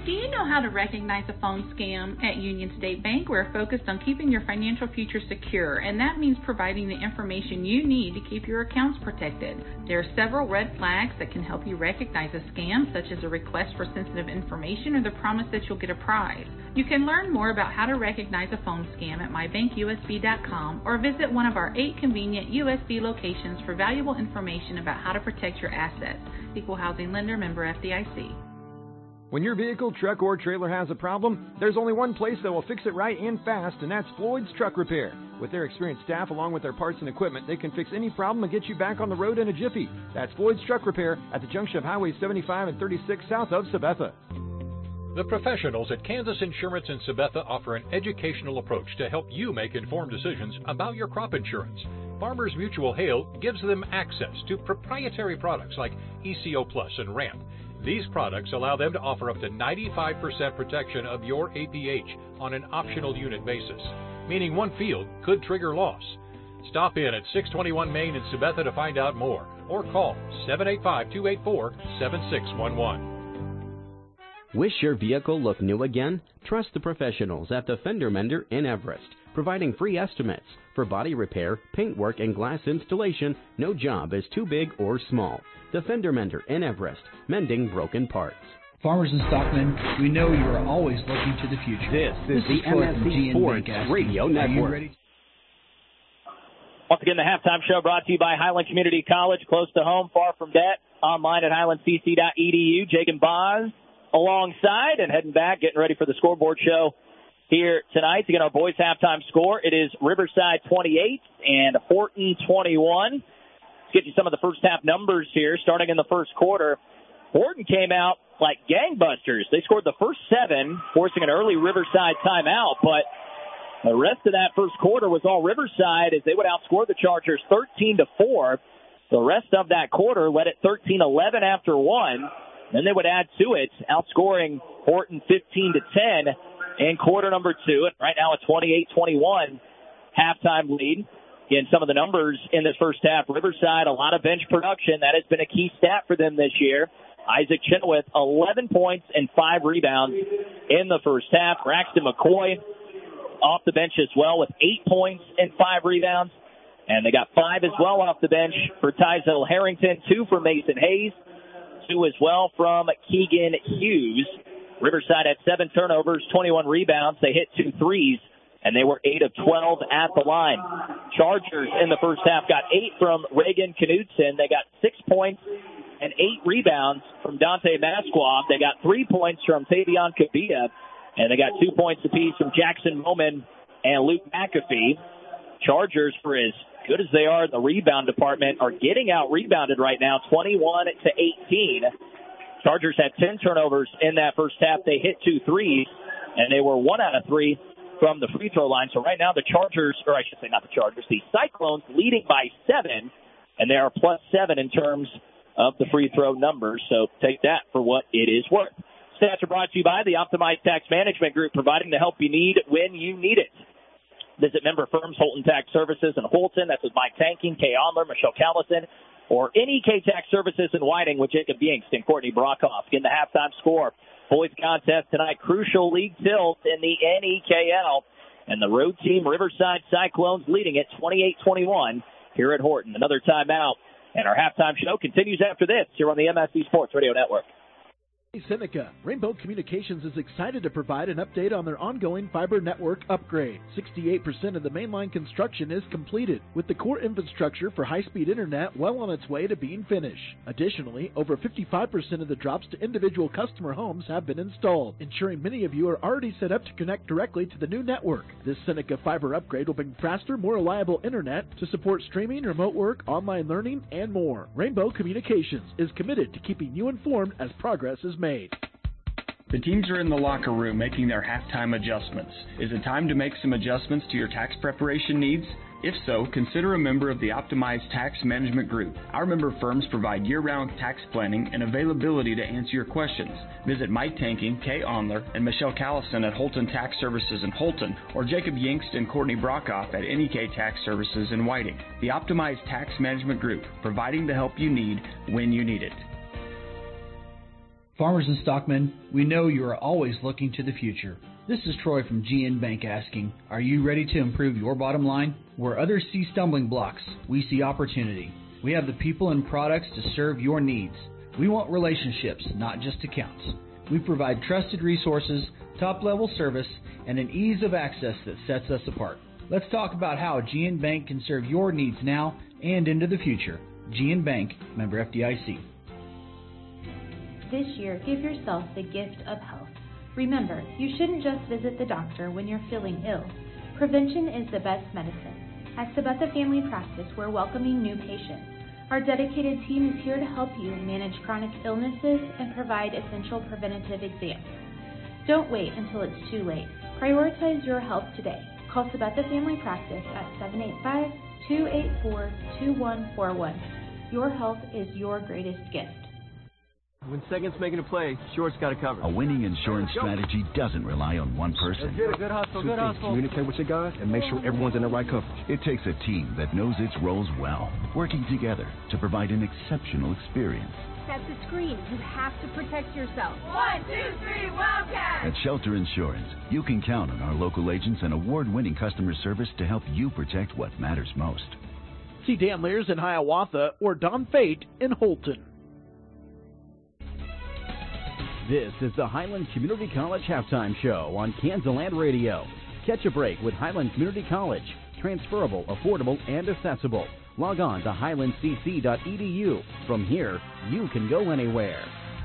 Do you know how to recognize a phone scam? At Union State Bank, we're focused on keeping your financial future secure, and that means providing the information you need to keep your accounts protected. There are several red flags that can help you recognize a scam, such as a request for sensitive information or the promise that you'll get a prize. You can learn more about how to recognize a phone scam at my bank U S B dot com or visit one of our eight convenient U S B locations for valuable information about how to protect your assets. Equal Housing Lender, member F D I C. When your vehicle, truck, or trailer has a problem, there's only one place that will fix it right and fast, and that's Floyd's Truck Repair. With their experienced staff, along with their parts and equipment, they can fix any problem and get you back on the road in a jiffy. That's Floyd's Truck Repair at the junction of Highway seventy-five and thirty-six south of Sabetha. The professionals at Kansas Insurance in Sabetha offer an educational approach to help you make informed decisions about your crop insurance. Farmers Mutual Hail gives them access to proprietary products like E C O Plus and RAMP. These products allow them to offer up to ninety-five percent protection of your A P H on an optional unit basis, meaning one field could trigger loss. Stop in at six twenty-one Main in Sabetha to find out more, or call seven eight five, two eight four, seven six one one. Wish your vehicle looked new again? Trust the professionals at the Fender Mender in Everest, providing free estimates. For body repair, paintwork, and glass installation, no job is too big or small. The Fender Mender in Everest, mending broken parts. Farmers and stockmen, we know you are always looking to the future. This, this is the M S C Sports Radio Network. Once again, the halftime show brought to you by Highland Community College, close to home, far from debt. Online at highland c c dot e d u. Jake and Boz alongside and heading back, getting ready for the scoreboard show here tonight. To get our boys' halftime score, it is Riverside twenty-eight and Horton twenty-one. Let's get you some of the first half numbers here. Starting in the first quarter, Horton came out like gangbusters. They scored the first seven, forcing an early Riverside timeout, but the rest of that first quarter was all Riverside as they would outscore the Chargers thirteen to four. The rest of that quarter led at thirteen eleven after one. Then they would add to it, outscoring Horton fifteen to ten in quarter number two. And right now a twenty-eight twenty-one halftime lead. Again, some of the numbers in this first half. Riverside, a lot of bench production. That has been a key stat for them this year. Isaac Chenoweth, eleven points and five rebounds in the first half. Braxton McCoy off the bench as well with eight points and five rebounds. And they got five as well off the bench for Tyzel Harrington, two for Mason Hayes, two as well from Keegan Hughes. Riverside had seven turnovers, twenty-one rebounds. They hit two threes, and they were eight of twelve at the line. Chargers in the first half got eight from Reagan Knudsen. They got six points and eight rebounds from Dante Masquab. They got three points from Tavion Kabia, and they got two points apiece from Jackson Moman and Luke McAfee. Chargers, for as good as they are in the rebound department, are getting out-rebounded right now, twenty-one to eighteen. Chargers had ten turnovers in that first half. They hit two threes, and they were one out of three from the free throw line. So right now the Chargers, or I should say not the Chargers, the Cyclones leading by seven, and they are plus seven in terms of the free throw numbers. So take that for what it is worth. Stats are brought to you by the Optimized Tax Management Group, providing the help you need when you need it. Visit member firms Holton Tax Services in Holton. That's with Mike Tanking, Kay Onler, Michelle Callison, or N E K Tax Services in Whiting with Jacob Yingst and Courtney Brockhoff. Again, the halftime score. Boys contest tonight, crucial league tilt in the N E K L. And the road team, Riverside Cyclones, leading it twenty-eight twenty-one here at Horton. Another timeout. And our halftime show continues after this here on the M S C Sports Radio Network. Seneca. Rainbow Communications is excited to provide an update on their ongoing fiber network upgrade. sixty-eight percent of the mainline construction is completed, with the core infrastructure for high-speed internet well on its way to being finished. Additionally, over fifty-five percent of the drops to individual customer homes have been installed, ensuring many of you are already set up to connect directly to the new network. This Seneca fiber upgrade will bring faster, more reliable internet to support streaming, remote work, online learning, and more. Rainbow Communications is committed to keeping you informed as progress is made. The teams are in the locker room making their halftime adjustments. Is it time to make some adjustments to your tax preparation needs? If so, consider a member of the Optimized Tax Management Group. Our member firms provide year-round tax planning and availability to answer your questions. Visit Mike Tanking, Kay Onler, and Michelle Callison at Holton Tax Services in Holton, or Jacob Yingst and Courtney Brockhoff at N E K Tax Services in Whiting. The Optimized Tax Management Group, providing the help you need when you need it. Farmers and stockmen, we know you are always looking to the future. This is Troy from G N Bank asking, are you ready to improve your bottom line? Where others see stumbling blocks, we see opportunity. We have the people and products to serve your needs. We want relationships, not just accounts. We provide trusted resources, top-level service, and an ease of access that sets us apart. Let's talk about how G N Bank can serve your needs now and into the future. G N Bank, member F D I C. This year, give yourself the gift of health. Remember, you shouldn't just visit the doctor when you're feeling ill. Prevention is the best medicine. At Sabetha Family Practice, we're welcoming new patients. Our dedicated team is here to help you manage chronic illnesses and provide essential preventative exams. Don't wait until it's too late. Prioritize your health today. Call Sabetha Family Practice at seven eight five, two eight four, two one four one. Your health is your greatest gift. When Second's making a play, Short's got it covered. A winning insurance strategy doesn't rely on one person. Let's get it. Good hustle, good hustle. Communicate with your guys and make sure everyone's in the right coverage. It takes a team that knows its roles well, working together to provide an exceptional experience. At the screen, you have to protect yourself. One, two, three, Wildcat! At Shelter Insurance, you can count on our local agents and award-winning customer service to help you protect what matters most. See Dan Lears in Hiawatha or Don Fate in Holton. This is the Highland Community College Halftime Show on Kansaland Radio. Catch a break with Highland Community College. Transferable, affordable, and accessible. Log on to highland c c dot e d u. From here, you can go anywhere.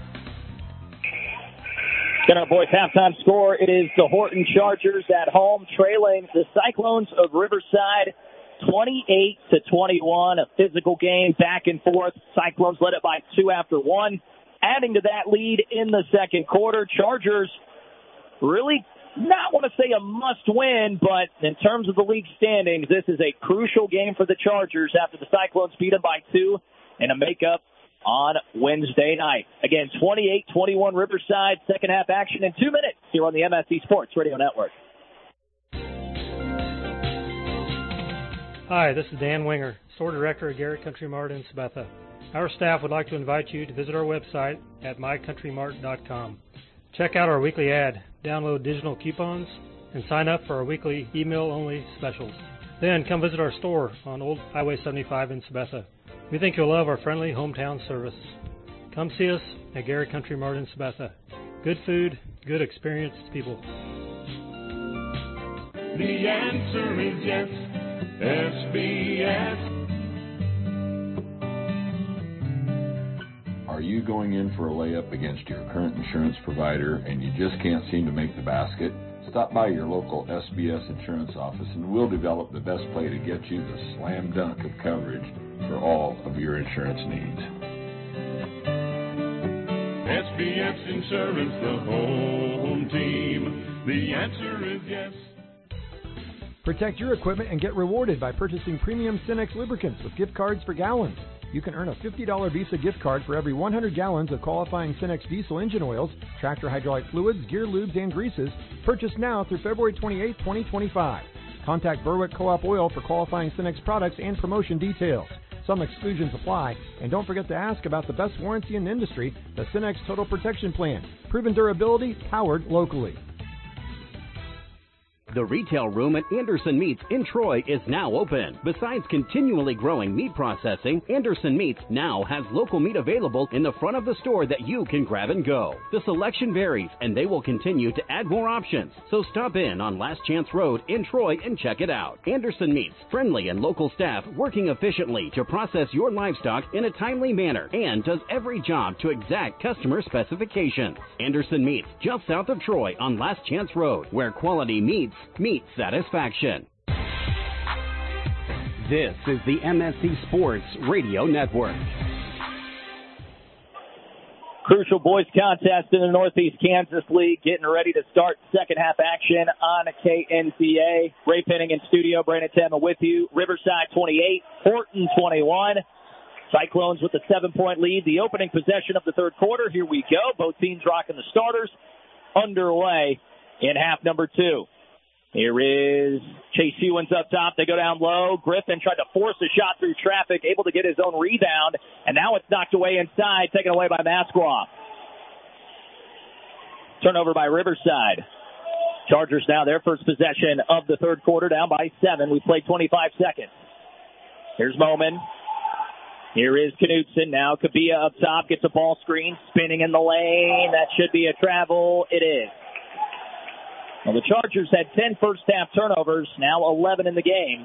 In our boys' halftime score, it is the Horton Chargers at home trailing the Cyclones of Riverside twenty-eight to twenty-one. A physical game back and forth. Cyclones led it by two after one. Adding to that lead in the second quarter, Chargers really not want to say a must-win, but in terms of the league standings, this is a crucial game for the Chargers after the Cyclones beat them by two in a makeup on Wednesday night. Again, twenty-eight twenty-one Riverside, second half action in two minutes here on the M S C Sports Radio Network. Hi, this is Dan Winger, Store Director at Garrett Country Mart in Sabetha. Our staff would like to invite you to visit our website at my country mart dot com. Check out our weekly ad, download digital coupons, and sign up for our weekly email-only specials. Then come visit our store on Old Highway seventy-five in Sabetha. We think you'll love our friendly hometown service. Come see us at Garrett Country Mart in Sabetha. Good food, good experienced people. The answer is yes, S B S. Are you going in for a layup against your current insurance provider and you just can't seem to make the basket? Stop by your local S B S insurance office and we'll develop the best play to get you the slam dunk of coverage for all of your insurance needs. S B S Insurance, the home team. The answer is yes. Protect your equipment and get rewarded by purchasing premium Cenex lubricants with gift cards for gallons. You can earn a fifty dollars Visa gift card for every one hundred gallons of qualifying Cenex diesel engine oils, tractor hydraulic fluids, gear lubes, and greases. Purchase now through February twenty-eighth, twenty twenty-five. Contact Berwick Co-op Oil for qualifying Cenex products and promotion details. Some exclusions apply, and don't forget to ask about the best warranty in the industry, the Cenex Total Protection Plan. Proven durability, powered locally. The retail room at Anderson Meats in Troy is now open. Besides continually growing meat processing, Anderson Meats now has local meat available in the front of the store that you can grab and go. The selection varies, and they will continue to add more options. So stop in on Last Chance Road in Troy and check it out. Anderson Meats, friendly and local staff working efficiently to process your livestock in a timely manner and does every job to exact customer specifications. Anderson Meats, just south of Troy on Last Chance Road, where quality meats meet satisfaction. This is the M S C Sports Radio Network. Crucial boys contest in the Northeast Kansas League, getting ready to start second half action on K N C A. Ray Penning in studio, Brandon Tama with you. Riverside twenty-eight, Horton twenty-one. Cyclones with a seven-point lead. The opening possession of the third quarter. Here we go. Both teams rocking the starters. Underway in half number two. Here is Chase Hewins up top. They go down low. Griffin tried to force a shot through traffic, able to get his own rebound, and now it's knocked away inside, taken away by Masquoff. Turnover by Riverside. Chargers now their first possession of the third quarter, down by seven. We played twenty-five seconds. Here's Moman. Here is Knutson. Now Kabia up top, gets a ball screen, spinning in the lane. That should be a travel. It is. Well, the Chargers had ten first-half turnovers, now eleven in the game.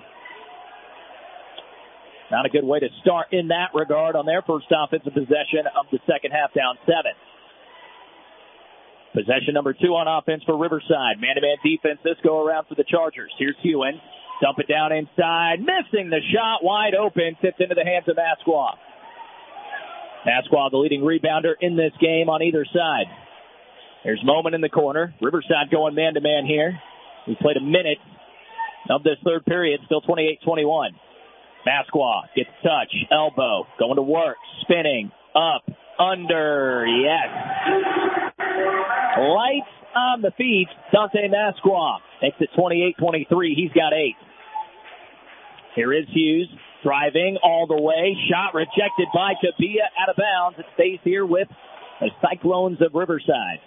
Not a good way to start in that regard on their first offensive possession of the second half, down seven. Possession number two on offense for Riverside. Man-to-man defense this go around for the Chargers. Here's Hewen. Dump it down inside. Missing the shot. Wide open. Tipped into the hands of Masqua. Masqua, the leading rebounder in this game on either side. There's Moman in the corner. Riverside going man-to-man here. We played a minute of this third period. Still twenty-eight twenty-one. Masqua gets touch. Elbow. Going to work. Spinning. Up. Under. Yes. Lights on the feet. Dante Masqua makes it twenty-eight twenty-three. He's got eight. Here is Hughes driving all the way. Shot rejected by Kabia out of bounds. It stays here with the Cyclones of Riverside.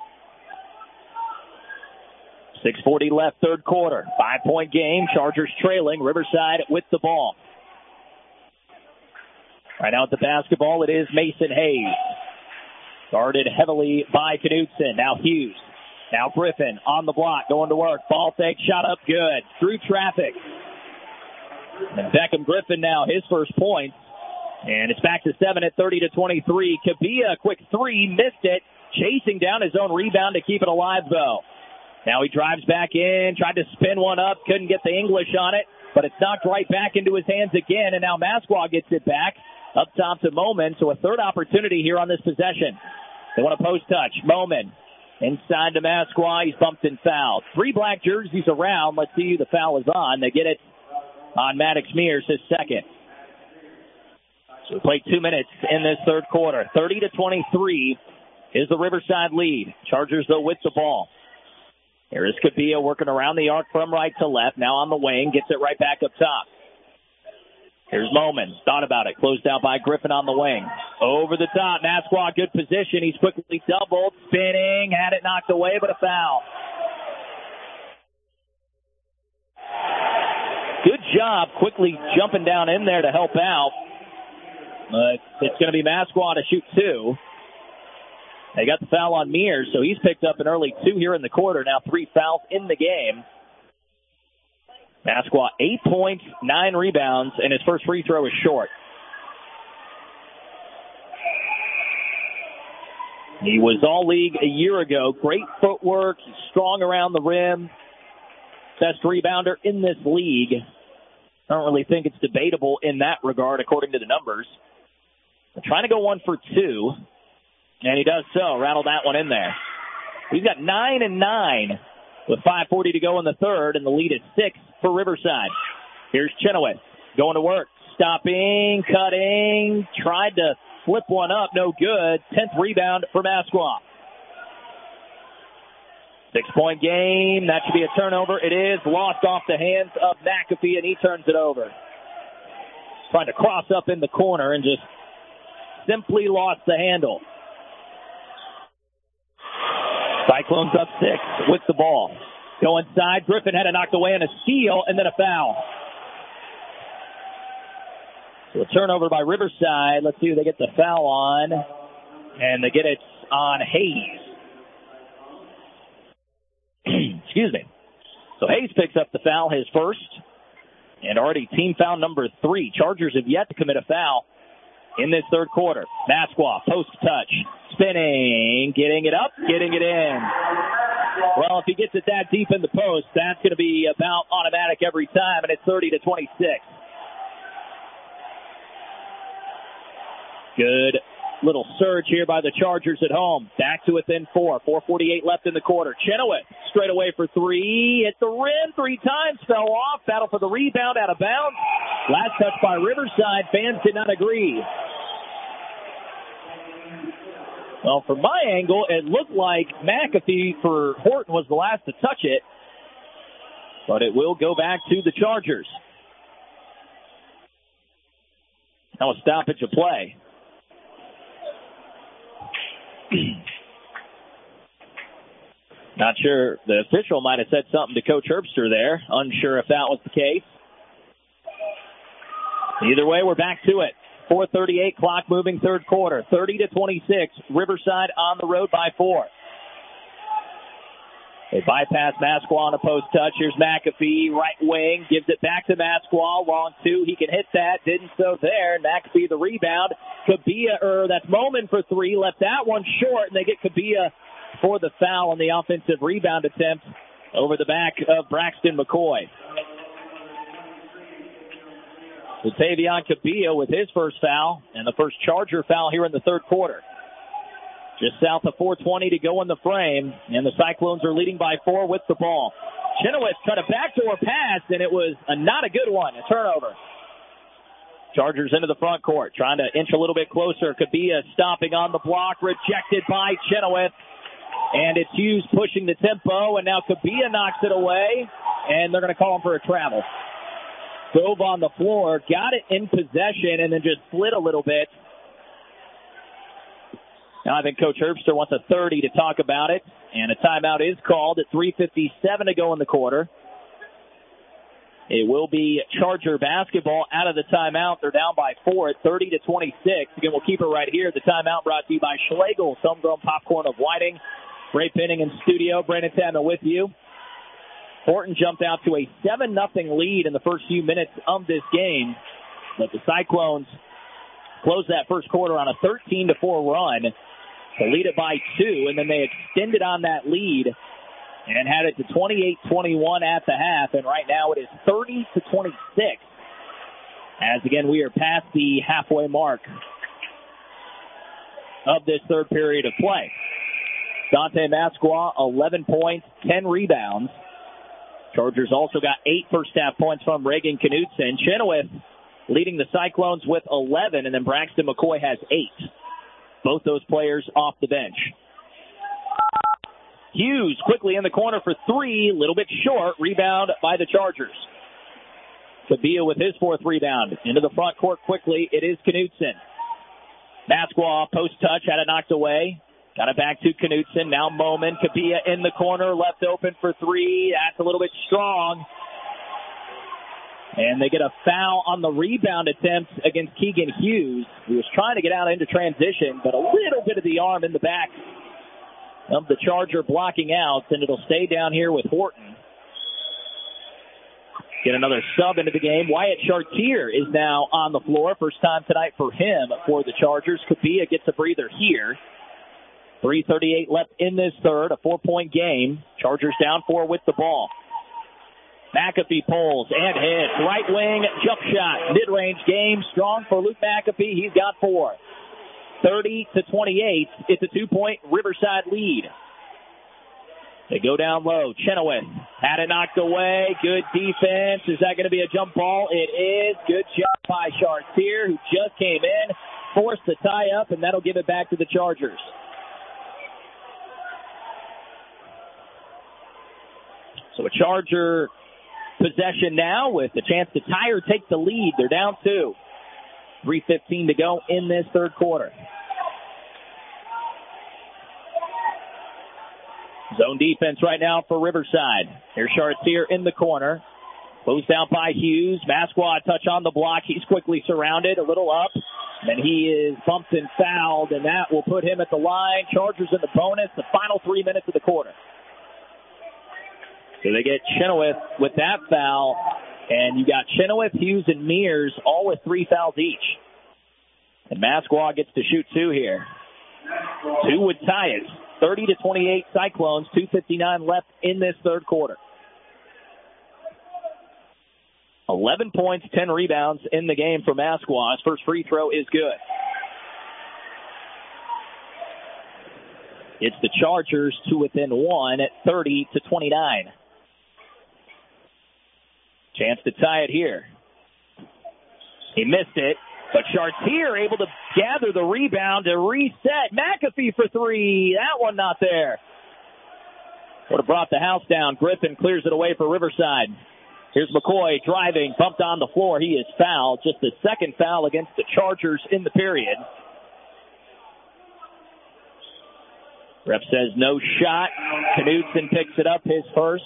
six forty left, third quarter. Five-point game. Chargers trailing. Riverside with the ball. Right now at the basketball, it is Mason Hayes. Guarded heavily by Knutson. Now Hughes. Now Griffin on the block, going to work. Ball fake, shot up good. Through traffic. And Beckham Griffin now, his first point. And it's back to seven at thirty to twenty-three. Kabia, quick three, missed it. Chasing down his own rebound to keep it alive, though. Now he drives back in, tried to spin one up, couldn't get the English on it, but it's knocked right back into his hands again, and now Masqua gets it back. Up top to Moman, so a third opportunity here on this possession. They want a post touch. Moman inside to Masqua. He's bumped and fouled. Three black jerseys around. Let's see who the foul is on. They get it on Maddox Mears, his second. So we played two minutes in this third quarter. thirty to twenty-three is the Riverside lead. Chargers, though, with the ball. Here is Kabia working around the arc from right to left. Now on the wing. Gets it right back up top. Here's Moman. Thought about it. Closed out by Griffin on the wing. Over the top. Masqua, good position. He's quickly doubled. Spinning. Had it knocked away, but a foul. Good job quickly jumping down in there to help out. But it's going to be Masqua to shoot two. They got the foul on Mears, so he's picked up an early two here in the quarter. Now three fouls in the game. Masqua, eight points, nine rebounds, and his first free throw is short. He was all-league a year ago. Great footwork, strong around the rim. Best rebounder in this league. I don't really think it's debatable in that regard, according to the numbers. They're trying to go one for two, and he does so. Rattled that one in there. He's got nine and nine. With five forty to go in the third, and the lead is six for Riverside. Here's Chenoweth going to work. Stopping, cutting, tried to flip one up, no good. Tenth rebound for Masqua. Six-point game. That should be a turnover. It is lost off the hands of McAfee, and he turns it over. Trying to cross up in the corner and just simply lost the handle. Cyclones up six with the ball. Go inside. Griffin had it knocked away and a steal and then a foul. So a turnover by Riverside. Let's see who they get the foul on. And they get it on Hayes. Excuse me. So Hayes picks up the foul, his first. And already team foul number three. Chargers have yet to commit a foul in this third quarter. Masqua, post touch. Spinning, getting it up, getting it in. Well, if he gets it that deep in the post, that's going to be about automatic every time, and it's thirty to twenty-six. Good little surge here by the Chargers at home. Back to within four. four forty-eight left in the quarter. Chenoweth straight away for three. Hit the rim three times. Fell off. Battle for the rebound out of bounds. Last touch by Riverside. Fans did not agree. Well, from my angle, it looked like McAfee for Horton was the last to touch it. But it will go back to the Chargers. Now a stoppage of play. Not sure. The official might have said something to Coach Herbster there. Unsure if that was the case. Either way, we're back to it. four thirty-eight, clock moving, third quarter. thirty to twenty-six, Riverside on the road by four. They bypass Masqua on a post touch. Here's McAfee, right wing, gives it back to Masqua. Long two, he can hit that. Didn't so there. McAfee the rebound. Kabia, er, that's Moman for three. Left that one short, and they get Kabia for the foul on the offensive rebound attempt over the back of Braxton McCoy. So Tavion Kabia with his first foul, and the first Charger foul here in the third quarter. Just south of four twenty to go in the frame, and the Cyclones are leading by four with the ball. Chenoweth tried a backdoor pass, and it was a, not a good one, a turnover. Chargers into the front court, trying to inch a little bit closer. Kabia stopping on the block, rejected by Chenoweth. And it's Hughes pushing the tempo, and now Kabia knocks it away, and they're going to call him for a travel. Dove on the floor, got it in possession, and then just slid a little bit. Now I think Coach Herbster wants a thirty to talk about it, and a timeout is called at three fifty-seven to go in the quarter. It will be Charger basketball out of the timeout. They're down by four at thirty to twenty-six. Again, we'll keep it right here. The timeout brought to you by Schlegel, homegrown popcorn of Whiting. Ray Penning in studio. Brandon Tanner with you. Horton jumped out to a seven nothing lead in the first few minutes of this game, but the Cyclones closed that first quarter on a thirteen to four run to lead it by two, and then they extended on that lead and had it to twenty-eight twenty-one at the half, and right now it is thirty to twenty-six. As again, we are past the halfway mark of this third period of play. Dante Masqua, eleven points, ten rebounds. Chargers also got eight first half points from Reagan Knudsen. Chenoweth leading the Cyclones with eleven, and then Braxton McCoy has eight. Both those players off the bench. Hughes quickly in the corner for three, a little bit short. Rebound by the Chargers. Kabia with his fourth rebound. Into the front court quickly. It is Knudsen. Masqua post touch, had it knocked away. Got it back to Knudsen. Now Moman. Kabia in the corner, left open for three. That's a little bit strong. And they get a foul on the rebound attempt against Keegan Hughes, who was trying to get out into transition, but a little bit of the arm in the back of the Charger blocking out, and it'll stay down here with Horton. Get another sub into the game. Wyatt Chartier is now on the floor. First time tonight for him for the Chargers. Kabia gets a breather here. three thirty-eight left in this third, a four-point game. Chargers down four with the ball. McAfee pulls and hits. Right wing jump shot. Mid-range game. Strong for Luke McAfee. He's got four. thirty to twenty-eight. It's a two-point Riverside lead. They go down low. Chenoweth had it knocked away. Good defense. Is that going to be a jump ball? It is. Good job by Chartier, who just came in. Forced the tie-up, and that'll give it back to the Chargers. So a Charger possession now with a chance to tie or take the lead. They're down two. three fifteen to go in this third quarter. Zone defense right now for Riverside. Here's Chartier in the corner. Closed down by Hughes. Masqua touch on the block. He's quickly surrounded. A little up. And he is bumped and fouled, and that will put him at the line. Chargers in the bonus. The final three minutes of the quarter. So they get Chenoweth with that foul, and you got Chenoweth, Hughes, and Mears all with three fouls each. And Masqua gets to shoot two here. Two would tie it. thirty to twenty-eight Cyclones, two fifty-nine left in this third quarter. eleven points, ten rebounds in the game for Masqua. His first free throw is good. It's the Chargers to within one at thirty to twenty-nine. Chance to tie it here. He missed it, but Chartier able to gather the rebound to reset. McAfee for three. That one not there. Would have brought the house down. Griffin clears it away for Riverside. Here's McCoy driving, bumped on the floor. He is fouled. Just the second foul against the Chargers in the period. Ref says no shot. Knudsen picks it up, his first.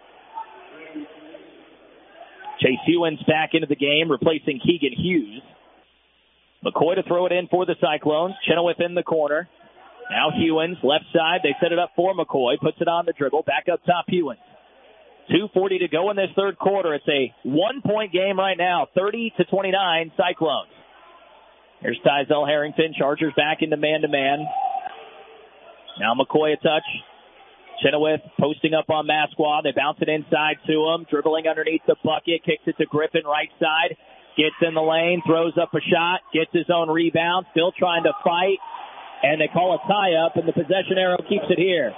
Chase Hewins back into the game, replacing Keegan Hughes. McCoy to throw it in for the Cyclones. Chenoweth in the corner. Now Hewins, left side. They set it up for McCoy. Puts it on the dribble. Back up top, Hewins. two forty to go in this third quarter. It's a one-point game right now. thirty to twenty-nine, Cyclones. Here's Tyzel Harrington. Chargers back into man-to-man. Now McCoy a touch. Chenoweth posting up on Masquad. They bounce it inside to him. Dribbling underneath the bucket. Kicks it to Griffin, right side. Gets in the lane. Throws up a shot. Gets his own rebound. Still trying to fight. And they call a tie-up, and the possession arrow keeps it here.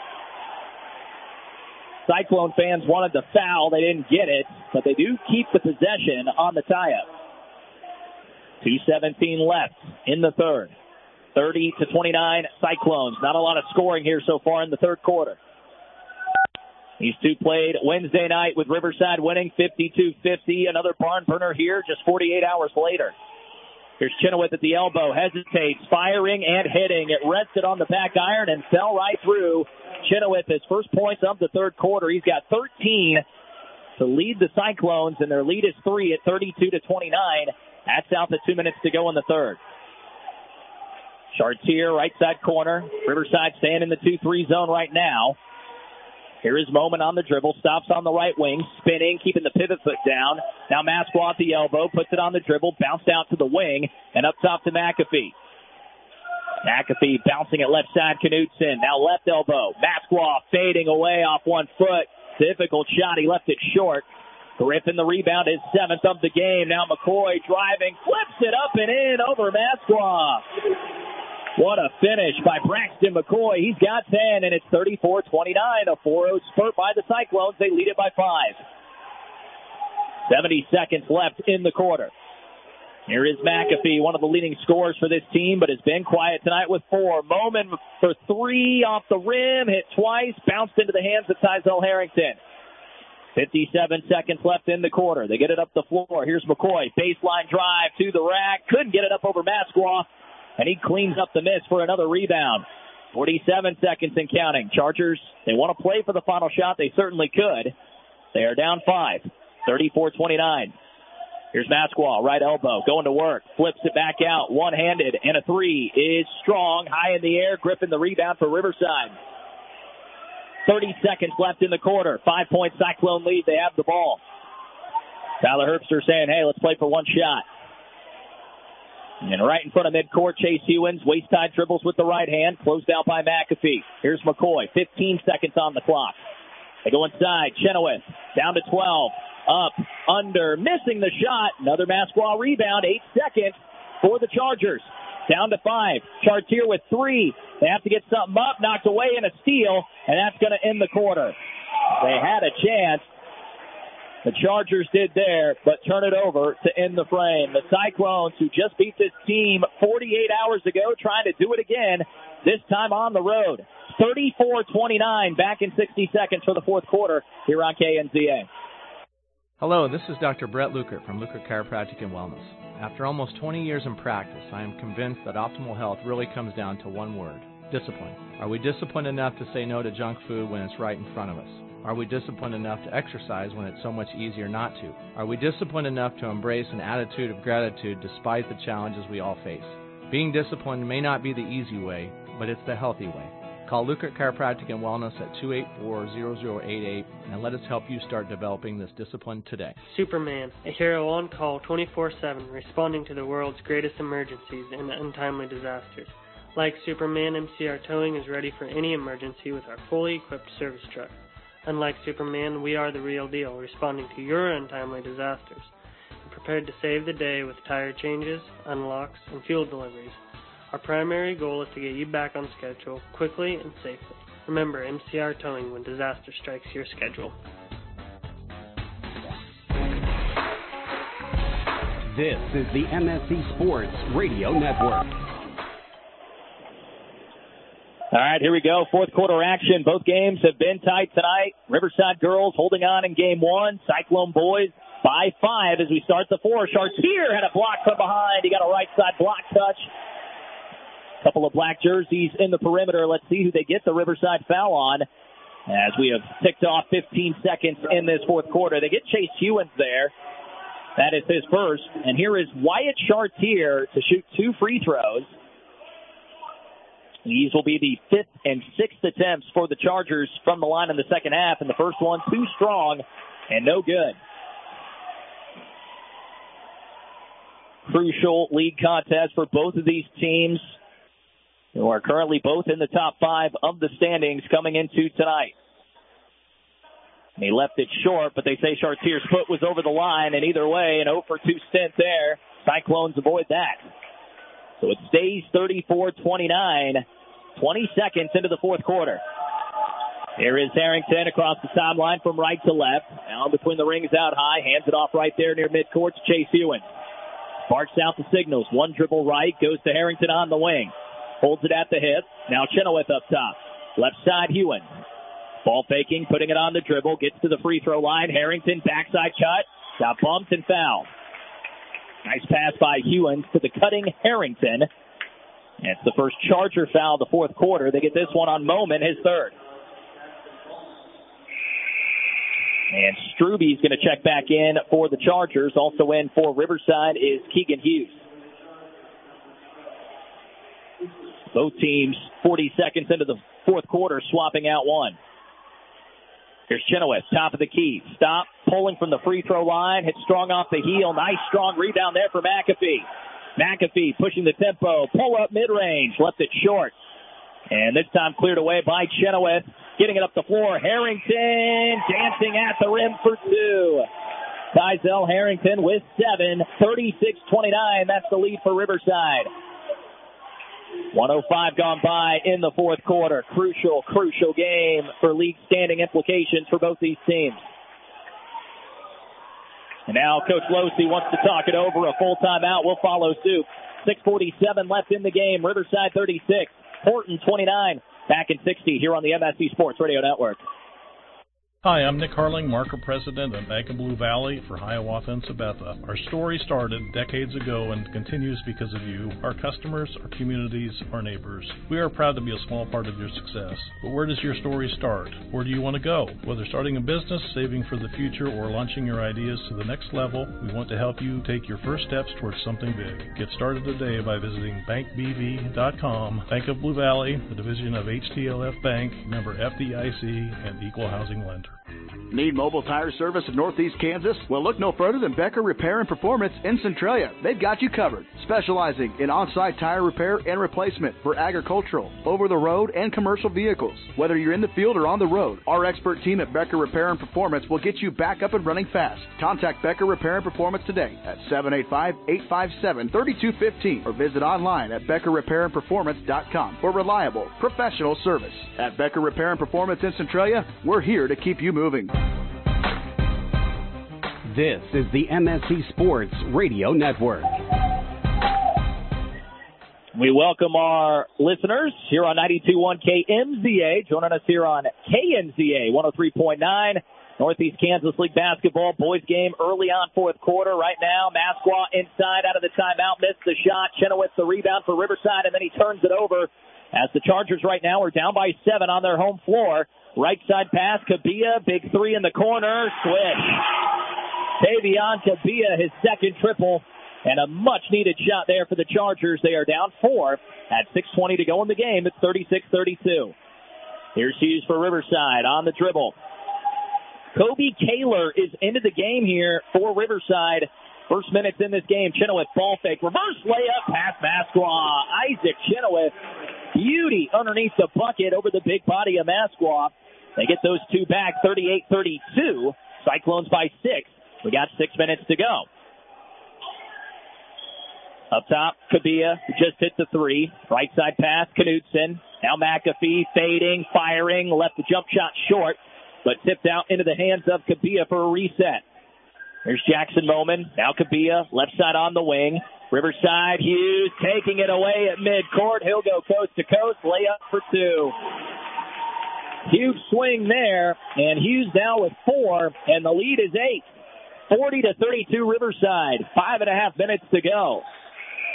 Cyclone fans wanted the foul. They didn't get it, but they do keep the possession on the tie-up. two seventeen left in the third. thirty to twenty-nine, Cyclones. Not a lot of scoring here so far in the third quarter. These two played Wednesday night with Riverside winning fifty-two fifty. Another barn burner here just forty-eight hours later. Here's Chenoweth at the elbow, hesitates, firing and hitting. It rested on the back iron and fell right through. Chenoweth, his first points of the third quarter. He's got thirteen to lead the Cyclones, and their lead is three at thirty-two to twenty-nine. That's out to two minutes to go in the third. Chartier, right side corner. Riverside staying in the two three zone right now. Here is Moment on the dribble, stops on the right wing, spinning, keeping the pivot foot down. Now Masquad at the elbow, puts it on the dribble, bounced out to the wing, and up top to McAfee. McAfee bouncing at left side, Knudsen. Now left elbow, Masquad fading away off one foot. Difficult shot, he left it short. Griffin, the rebound, is seventh of the game. Now McCoy driving, flips it up and in over Masquad. What a finish by Braxton McCoy. He's got ten, and it's thirty-four twenty-nine. A four oh spurt by the Cyclones. They lead it by five. seventy seconds left in the quarter. Here is McAfee, one of the leading scorers for this team, but has been quiet tonight with four. Moment for three off the rim, hit twice, bounced into the hands of Tyzel Harrington. fifty-seven seconds left in the quarter. They get it up the floor. Here's McCoy, baseline drive to the rack. Couldn't get it up over Masquad. And he cleans up the miss for another rebound. forty-seven seconds and counting. Chargers, they want to play for the final shot. They certainly could. They are down five. thirty-four twenty-nine. Here's Masquad, right elbow, going to work. Flips it back out, one-handed, and a three is strong. High in the air. Griffin the rebound for Riverside. thirty seconds left in the quarter. Five-point Cyclone lead. They have the ball. Tyler Herbster saying, hey, let's play for one shot. And right in front of midcourt, Chase Hewins, waist-side dribbles with the right hand, closed out by McAfee. Here's McCoy, fifteen seconds on the clock. They go inside, Chenoweth, down to twelve, up, under, missing the shot. Another Masquad rebound, eight seconds for the Chargers. Down to five, Chartier with three. They have to get something up, knocked away in a steal, and that's going to end the quarter. They had a chance. The Chargers did there, but turn it over to end the frame. The Cyclones, who just beat this team forty-eight hours ago, trying to do it again, this time on the road. thirty-four twenty-nine, back in sixty seconds for the fourth quarter here on K N Z A. Hello, this is Doctor Brett Lukert from Lukert Chiropractic and Wellness. After almost twenty years in practice, I am convinced that optimal health really comes down to one word: discipline. Are we disciplined enough to say no to junk food when it's right in front of us? Are we disciplined enough to exercise when it's so much easier not to? Are we disciplined enough to embrace an attitude of gratitude despite the challenges we all face? Being disciplined may not be the easy way, but it's the healthy way. Call Lukert Chiropractic and Wellness at two eight four, zero zero eight eight and let us help you start developing this discipline today. Superman, a hero on call twenty-four seven, responding to the world's greatest emergencies and untimely disasters. Like Superman, M C R Towing is ready for any emergency with our fully equipped service truck. Unlike Superman, we are the real deal, responding to your untimely disasters. We're prepared to save the day with tire changes, unlocks, and fuel deliveries. Our primary goal is to get you back on schedule quickly and safely. Remember, M C R Towing when disaster strikes your schedule. This is the M S C Sports Radio Network. All right, here we go. Fourth quarter action. Both games have been tight tonight. Riverside girls holding on in game one. Cyclone boys by five as we start the four. Chartier had a block from behind. He got a right side block touch. Couple of black jerseys in the perimeter. Let's see who they get the Riverside foul on, as we have ticked off fifteen seconds in this fourth quarter. They get Chase Hewins there. That is his first. And here is Wyatt Chartier to shoot two free throws. These will be the fifth and sixth attempts for the Chargers from the line in the second half. And the first one, too strong and no good. Crucial league contest for both of these teams, who are currently both in the top five of the standings coming into tonight. And he left it short, but they say Chartier's foot was over the line, and either way, an oh for two stint there. Cyclones avoid that. So it stays thirty-four twenty-nine, twenty seconds into the fourth quarter. Here is Harrington across the sideline from right to left. Down between the rings out high, hands it off right there near midcourt to Chase Hewins. Barks out the signals, one dribble right, goes to Harrington on the wing. Holds it at the hip, now Chenoweth up top. Left side Hewins. Ball faking, putting it on the dribble, gets to the free throw line. Harrington, backside cut, got bumped and fouled. Nice pass by Hewins to the cutting Harrington. It's the first Charger foul of the fourth quarter. They get this one on Moman, his third. And Struby's going to check back in for the Chargers. Also in for Riverside is Keegan Hughes. Both teams forty seconds into the fourth quarter swapping out one. Here's Chenoweth, top of the key. Stop, pulling from the free throw line. Hit strong off the heel. Nice strong rebound there for McAfee. McAfee pushing the tempo. Pull up mid-range. Left it short. And this time cleared away by Chenoweth. Getting it up the floor. Harrington dancing at the rim for two. Tyzel Harrington with seven. thirty-six twenty-nine. That's the lead for Riverside. one oh five gone by in the fourth quarter. Crucial, crucial game for league standing implications for both these teams. And now Coach Losey wants to talk it over. A full timeout will follow suit. six forty-seven left in the game. Riverside thirty-six. Horton twenty-nine. Back in sixty here on the M S C Sports Radio Network. Hi, I'm Nick Harling, Marker President of Bank of Blue Valley for Hiawatha and Sabetha. Our story started decades ago and continues because of you, our customers, our communities, our neighbors. We are proud to be a small part of your success. But where does your story start? Where do you want to go? Whether starting a business, saving for the future, or launching your ideas to the next level, we want to help you take your first steps towards something big. Get started today by visiting bank b v dot com. Bank of Blue Valley, a division of H T L F Bank, member F D I C, and equal housing lender. Need mobile tire service in Northeast Kansas? Well, look no further than Becker Repair and Performance in Centralia. They've got you covered, specializing in on-site tire repair and replacement for agricultural, over-the-road, and commercial vehicles. Whether you're in the field or on the road, our expert team at Becker Repair and Performance will get you back up and running fast. Contact Becker Repair and Performance today at seven eight five, eight five seven, three two one five or visit online at becker repair and performance dot com for reliable, professional service. At Becker Repair and Performance in Centralia, we're here to keep you moving. This is the M S C Sports Radio Network. We welcome our listeners here on ninety-two point one K M Z A. Joining us here on K N Z A one oh three point nine. Northeast Kansas League basketball boys game early on fourth quarter. Right now, Masqua inside out of the timeout, missed the shot. Chenoweth the rebound for Riverside, and then he turns it over as the Chargers right now are down by seven on their home floor. Right side pass, Kabia, big three in the corner, swish. Tavion Kabia, his second triple, and a much-needed shot there for the Chargers. They are down four at six twenty to go in the game. It's thirty-six thirty-two. Here's Hughes for Riverside on the dribble. Kobe Kaler is into the game here for Riverside. First minutes in this game. Chenoweth ball fake. Reverse layup past Masqua. Isaac Chenoweth. Beauty underneath the bucket over the big body of Masqua. They get those two back, thirty-eight thirty-two. Cyclones by six. We got six minutes to go. Up top, Kabia just hit the three. Right side pass, Knudsen. Now McAfee fading, firing, left the jump shot short, but tipped out into the hands of Kabia for a reset. There's Jackson Moman. Now Kabia, left side on the wing. Riverside, Hughes taking it away at midcourt. He'll go coast to coast, layup for two. Huge swing there, and Hughes now with four, and the lead is eight. forty to thirty-two Riverside. Five and a half minutes to go.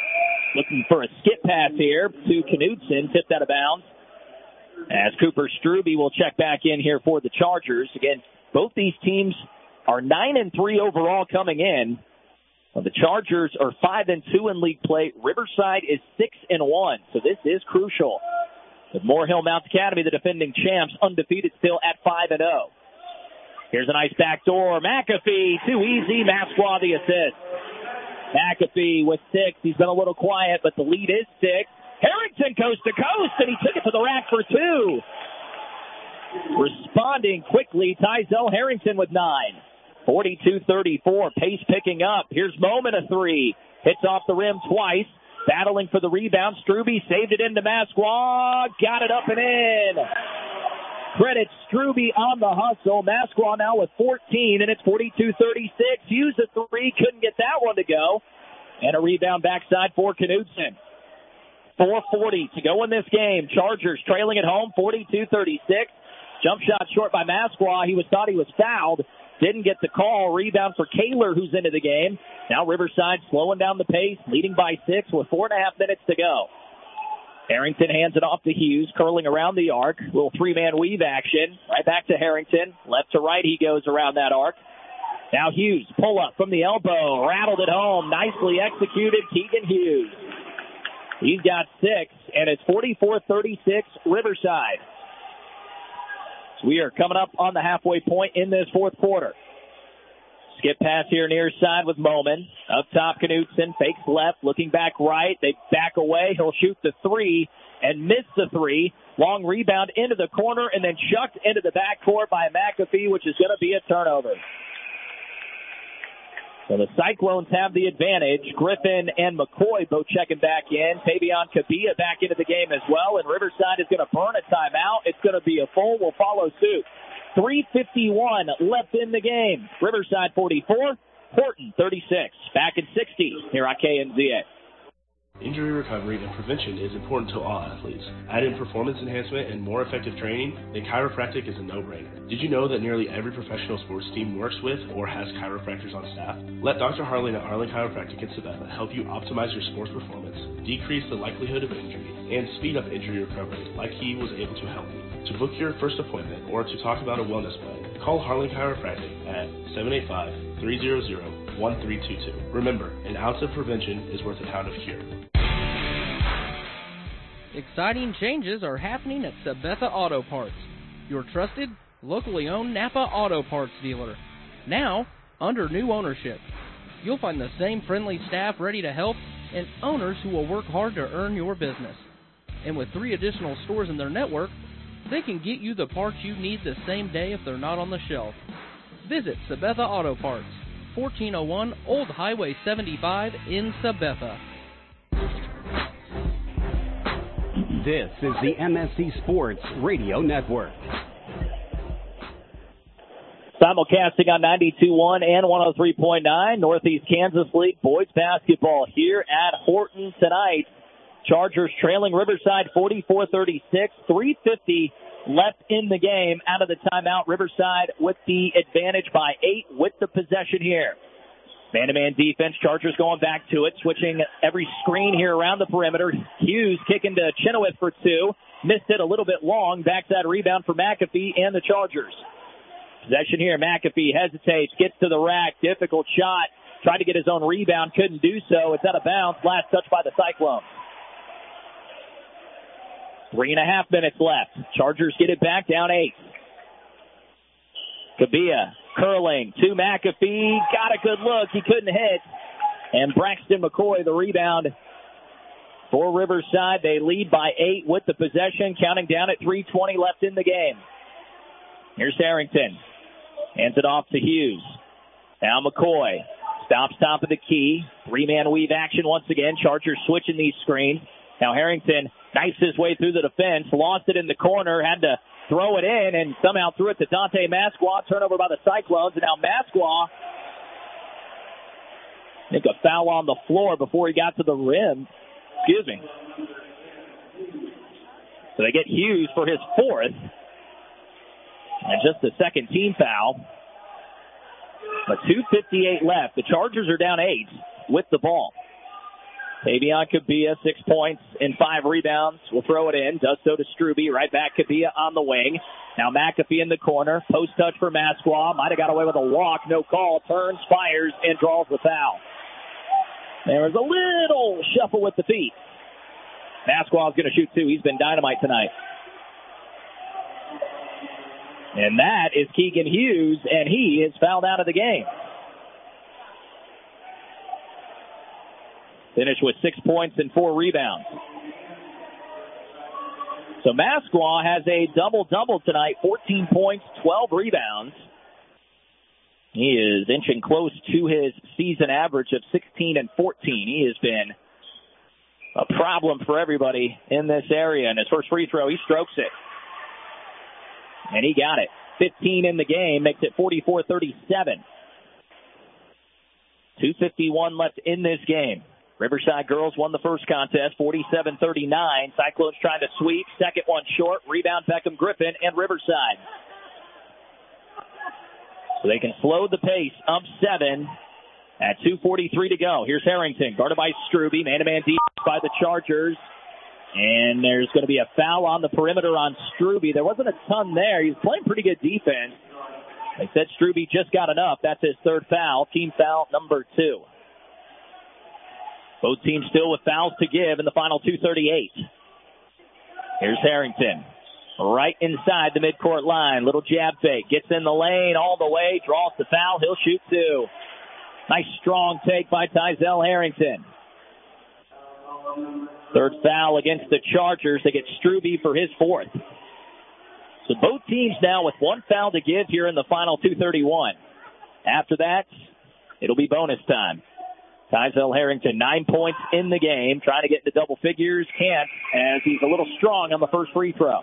looking for a skip pass here to Knudsen, tipped out of bounds. As Cooper Struby will check back in here for the Chargers. Again, both these teams are nine and three overall coming in. Well, the Chargers are five and two in league play. Riverside is six and one, so this is crucial. With Moore Hill Mount Academy, the defending champs, undefeated still at five and oh. Here's a nice backdoor. McAfee, too easy. Masqua the assist. McAfee with six. He's been a little quiet, but the lead is six. Harrington coast to coast, and he took it to the rack for two. Responding quickly, Tyzel Harrington with nine. forty-two thirty-four, pace picking up. Here's Moment, a three. Hits off the rim twice. Battling for the rebound. Struby saved it into Masqua. Got it up and in. Credit Struby on the hustle. Masqua now with fourteen, and it's forty-two thirty-six. Hughes a three, couldn't get that one to go. And a rebound backside for Knudsen. four forty to go in this game. Chargers trailing at home, forty-two thirty-six. Jump shot short by Masqua. He was thought he was fouled. Didn't get the call. Rebound for Kaler, who's into the game. Now Riverside slowing down the pace, leading by six with four and a half minutes to go. Harrington hands it off to Hughes, curling around the arc. Little three-man weave action. Right back to Harrington. Left to right he goes around that arc. Now Hughes, pull up from the elbow. Rattled it home. Nicely executed, Keegan Hughes. He's got six, and it's forty-four thirty-six Riverside. So we are coming up on the halfway point in this fourth quarter. Skip pass here near side with Moman. Up top, Knudsen fakes left, looking back right. They back away. He'll shoot the three and miss the three. Long rebound into the corner and then chucked into the backcourt by McAfee, which is going to be a turnover. So the Cyclones have the advantage. Griffin and McCoy both checking back in. Tavion Kabia back into the game as well, and Riverside is going to burn a timeout. It's going to be a full. We'll follow suit. three fifty-one left in the game. Riverside forty-four, Horton thirty-six. Back in sixty here on K N Z A. Injury recovery and prevention is important to all athletes. Add in performance enhancement and more effective training, then chiropractic is a no-brainer. Did you know that nearly every professional sports team works with or has chiropractors on staff? Let Doctor Harling at Harling Chiropractic in Sabetha help you optimize your sports performance, decrease the likelihood of injury, and speed up injury recovery like he was able to help you. To book your first appointment or to talk about a wellness plan, call Harling Chiropractic at seven eight five, three hundred, one three two two. Remember, an ounce of prevention is worth a pound of cure. Exciting changes are happening at Sabetha Auto Parts, your trusted, locally owned Napa Auto Parts dealer. Now, under new ownership. You'll find the same friendly staff ready to help and owners who will work hard to earn your business. And with three additional stores in their network, they can get you the parts you need the same day if they're not on the shelf. Visit Sabetha Auto Parts, fourteen oh one Old Highway seventy-five in Sabetha. This is the M S C Sports Radio Network. Simulcasting on ninety-two point one and one oh three point nine. Northeast Kansas League boys basketball here at Horton tonight. Chargers trailing Riverside forty-four thirty-six. three fifty left in the game. Out of the timeout, Riverside with the advantage by eight with the possession here. Man-to-man defense, Chargers going back to it, switching every screen here around the perimeter. Hughes kicking to Chenoweth for two. Missed it a little bit long. Backside rebound for McAfee and the Chargers. Possession here. McAfee hesitates, gets to the rack. Difficult shot. Tried to get his own rebound, couldn't do so. It's out of bounds. Last touch by the Cyclones. Three and a half minutes left. Chargers get it back down eight. Kabia curling to McAfee. Got a good look. He couldn't hit. And Braxton McCoy, the rebound for Riverside. They lead by eight with the possession, counting down at three twenty left in the game. Here's Harrington. Hands it off to Hughes. Now McCoy stops top of the key. Three-man weave action once again. Chargers switching these screens. Now Harrington knifes his way through the defense. Lost it in the corner. Had to throw it in and somehow threw it to Dante Masqua. Turnover by the Cyclones. And now Masqua, I think a foul on the floor before he got to the rim. Excuse me. So they get Hughes for his fourth. And just the second team foul. But two fifty-eight left. The Chargers are down eight with the ball. Tavion Kabia, six points and five rebounds. Will throw it in. Does so to Struby. Right back Kabia on the wing. Now McAfee in the corner. Post touch for Masqua. Might have got away with a walk. No call. Turns, fires, and draws the foul. There was a little shuffle with the feet. Masqua is going to shoot two. He's been dynamite tonight. And that is Keegan Hughes, and he is fouled out of the game. Finished with six points and four rebounds. So Masqua has a double-double tonight, fourteen points, twelve rebounds. He is inching close to his season average of sixteen and fourteen. He has been a problem for everybody in this area. And his first free throw, he strokes it. And he got it. fifteen in the game, makes it forty-four thirty-seven. two fifty-one left in this game. Riverside girls won the first contest, forty-seven thirty-nine. Cyclones trying to sweep. Second one short. Rebound Beckham Griffin and Riverside. So they can slow the pace up seven at two forty-three to go. Here's Harrington, guarded by Struby. Man-to-man defense by the Chargers. And there's going to be a foul on the perimeter on Struby. There wasn't a ton there. He was playing pretty good defense. They said Struby just got enough. That's his third foul. Team foul number two. Both teams still with fouls to give in the final two thirty-eight. Here's Harrington. Right inside the midcourt line. Little jab fake. Gets in the lane all the way. Draws the foul. He'll shoot two. Nice strong take by Tyzel Harrington. Third foul against the Chargers. They get Struby for his fourth. So both teams now with one foul to give here in the final two thirty-one. After that, it'll be bonus time. Tyzel Harrington, nine points in the game, trying to get into double figures. Can't, as he's a little strong on the first free throw.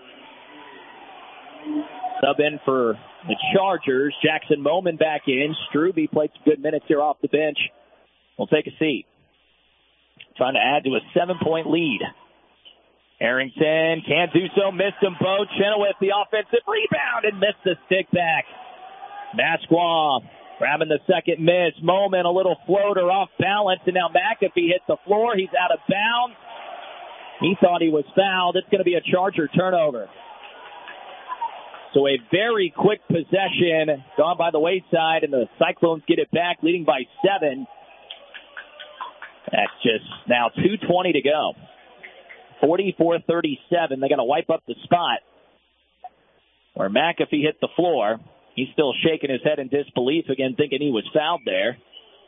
Sub in for the Chargers. Jackson Moman back in. Struby played some good minutes here off the bench. We'll take a seat. Trying to add to a seven-point lead. Harrington can't do so. Missed him both. Chenoweth, the offensive rebound, and missed the stick back. Masqua grabbing the second miss. Moman, a little floater off balance, and now McAfee hit the floor. He's out of bounds. He thought he was fouled. It's going to be a Charger turnover. So a very quick possession gone by the wayside, and the Cyclones get it back, leading by seven. That's just now two twenty to go. forty-four thirty-seven. They're going to wipe up the spot where McAfee hit the floor. He's still shaking his head in disbelief again, thinking he was fouled there.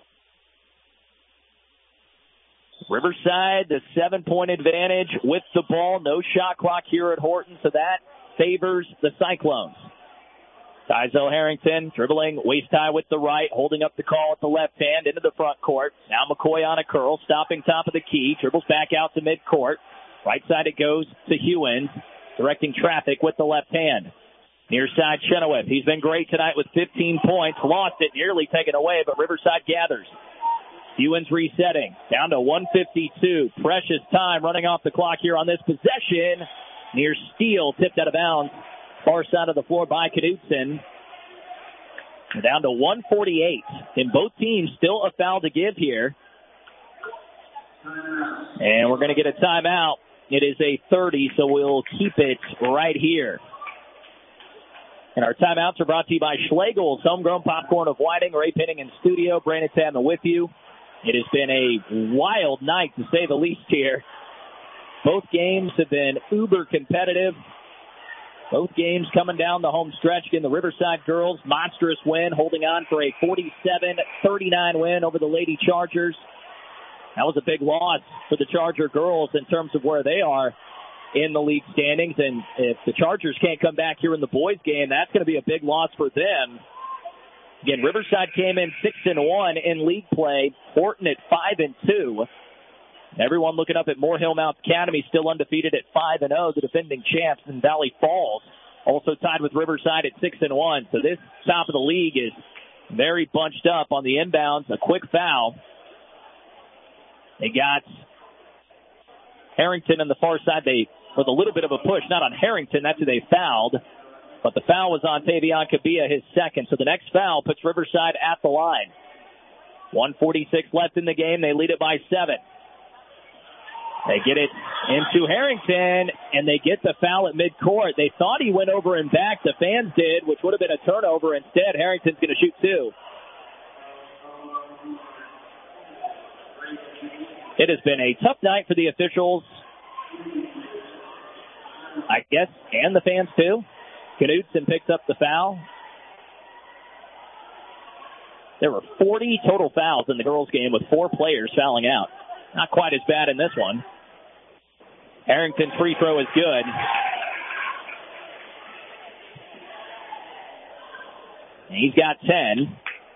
Riverside, the seven-point advantage with the ball. No shot clock here at Horton, so that favors the Cyclones. Tyzel Harrington dribbling waist high with the right, holding up the call with the left hand into the front court. Now McCoy on a curl, stopping top of the key, dribbles back out to midcourt. Right side it goes to Hewins, directing traffic with the left hand. Near side Chenoweth. He's been great tonight with fifteen points. Lost it, nearly taken away, but Riverside gathers. Hewins resetting. Down to one fifty-two. Precious time running off the clock here on this possession. Near steal, tipped out of bounds. Far side of the floor by Knudsen. Down to one forty-eight. And both teams still a foul to give here. And we're going to get a timeout. It is a thirty, so we'll keep it right here. And our timeouts are brought to you by Schlegel's Homegrown Popcorn of Whiting. Ray Penning in studio. Brandon Tadman with you. It has been a wild night, to say the least, here. Both games have been uber competitive. Both games coming down the home stretch. Again, the Riverside girls, monstrous win, holding on for a forty-seven thirty-nine win over the Lady Chargers. That was a big loss for the Charger girls in terms of where they are in the league standings. And if the Chargers can't come back here in the boys game, that's going to be a big loss for them. Again, Riverside came in six and one in league play. Horton at five and two. Everyone looking up at Moore Hill Mount Academy, still undefeated at five and oh, the defending champs in Valley Falls, also tied with Riverside at six and one. So this top of the league is very bunched up on the inbounds. A quick foul. They got Harrington on the far side. They with a little bit of a push, not on Harrington. That's who they fouled. But the foul was on Tavion Kabia, his second. So the next foul puts Riverside at the line. one forty-six left in the game. They lead it by seven. They get it into Harrington, and they get the foul at midcourt. They thought he went over and back. The fans did, which would have been a turnover. Instead, Harrington's going to shoot two. It has been a tough night for the officials, I guess, and the fans too. Knudsen picks up the foul. There were forty total fouls in the girls' game with four players fouling out. Not quite as bad in this one. Harrington's free throw is good. And he's got ten.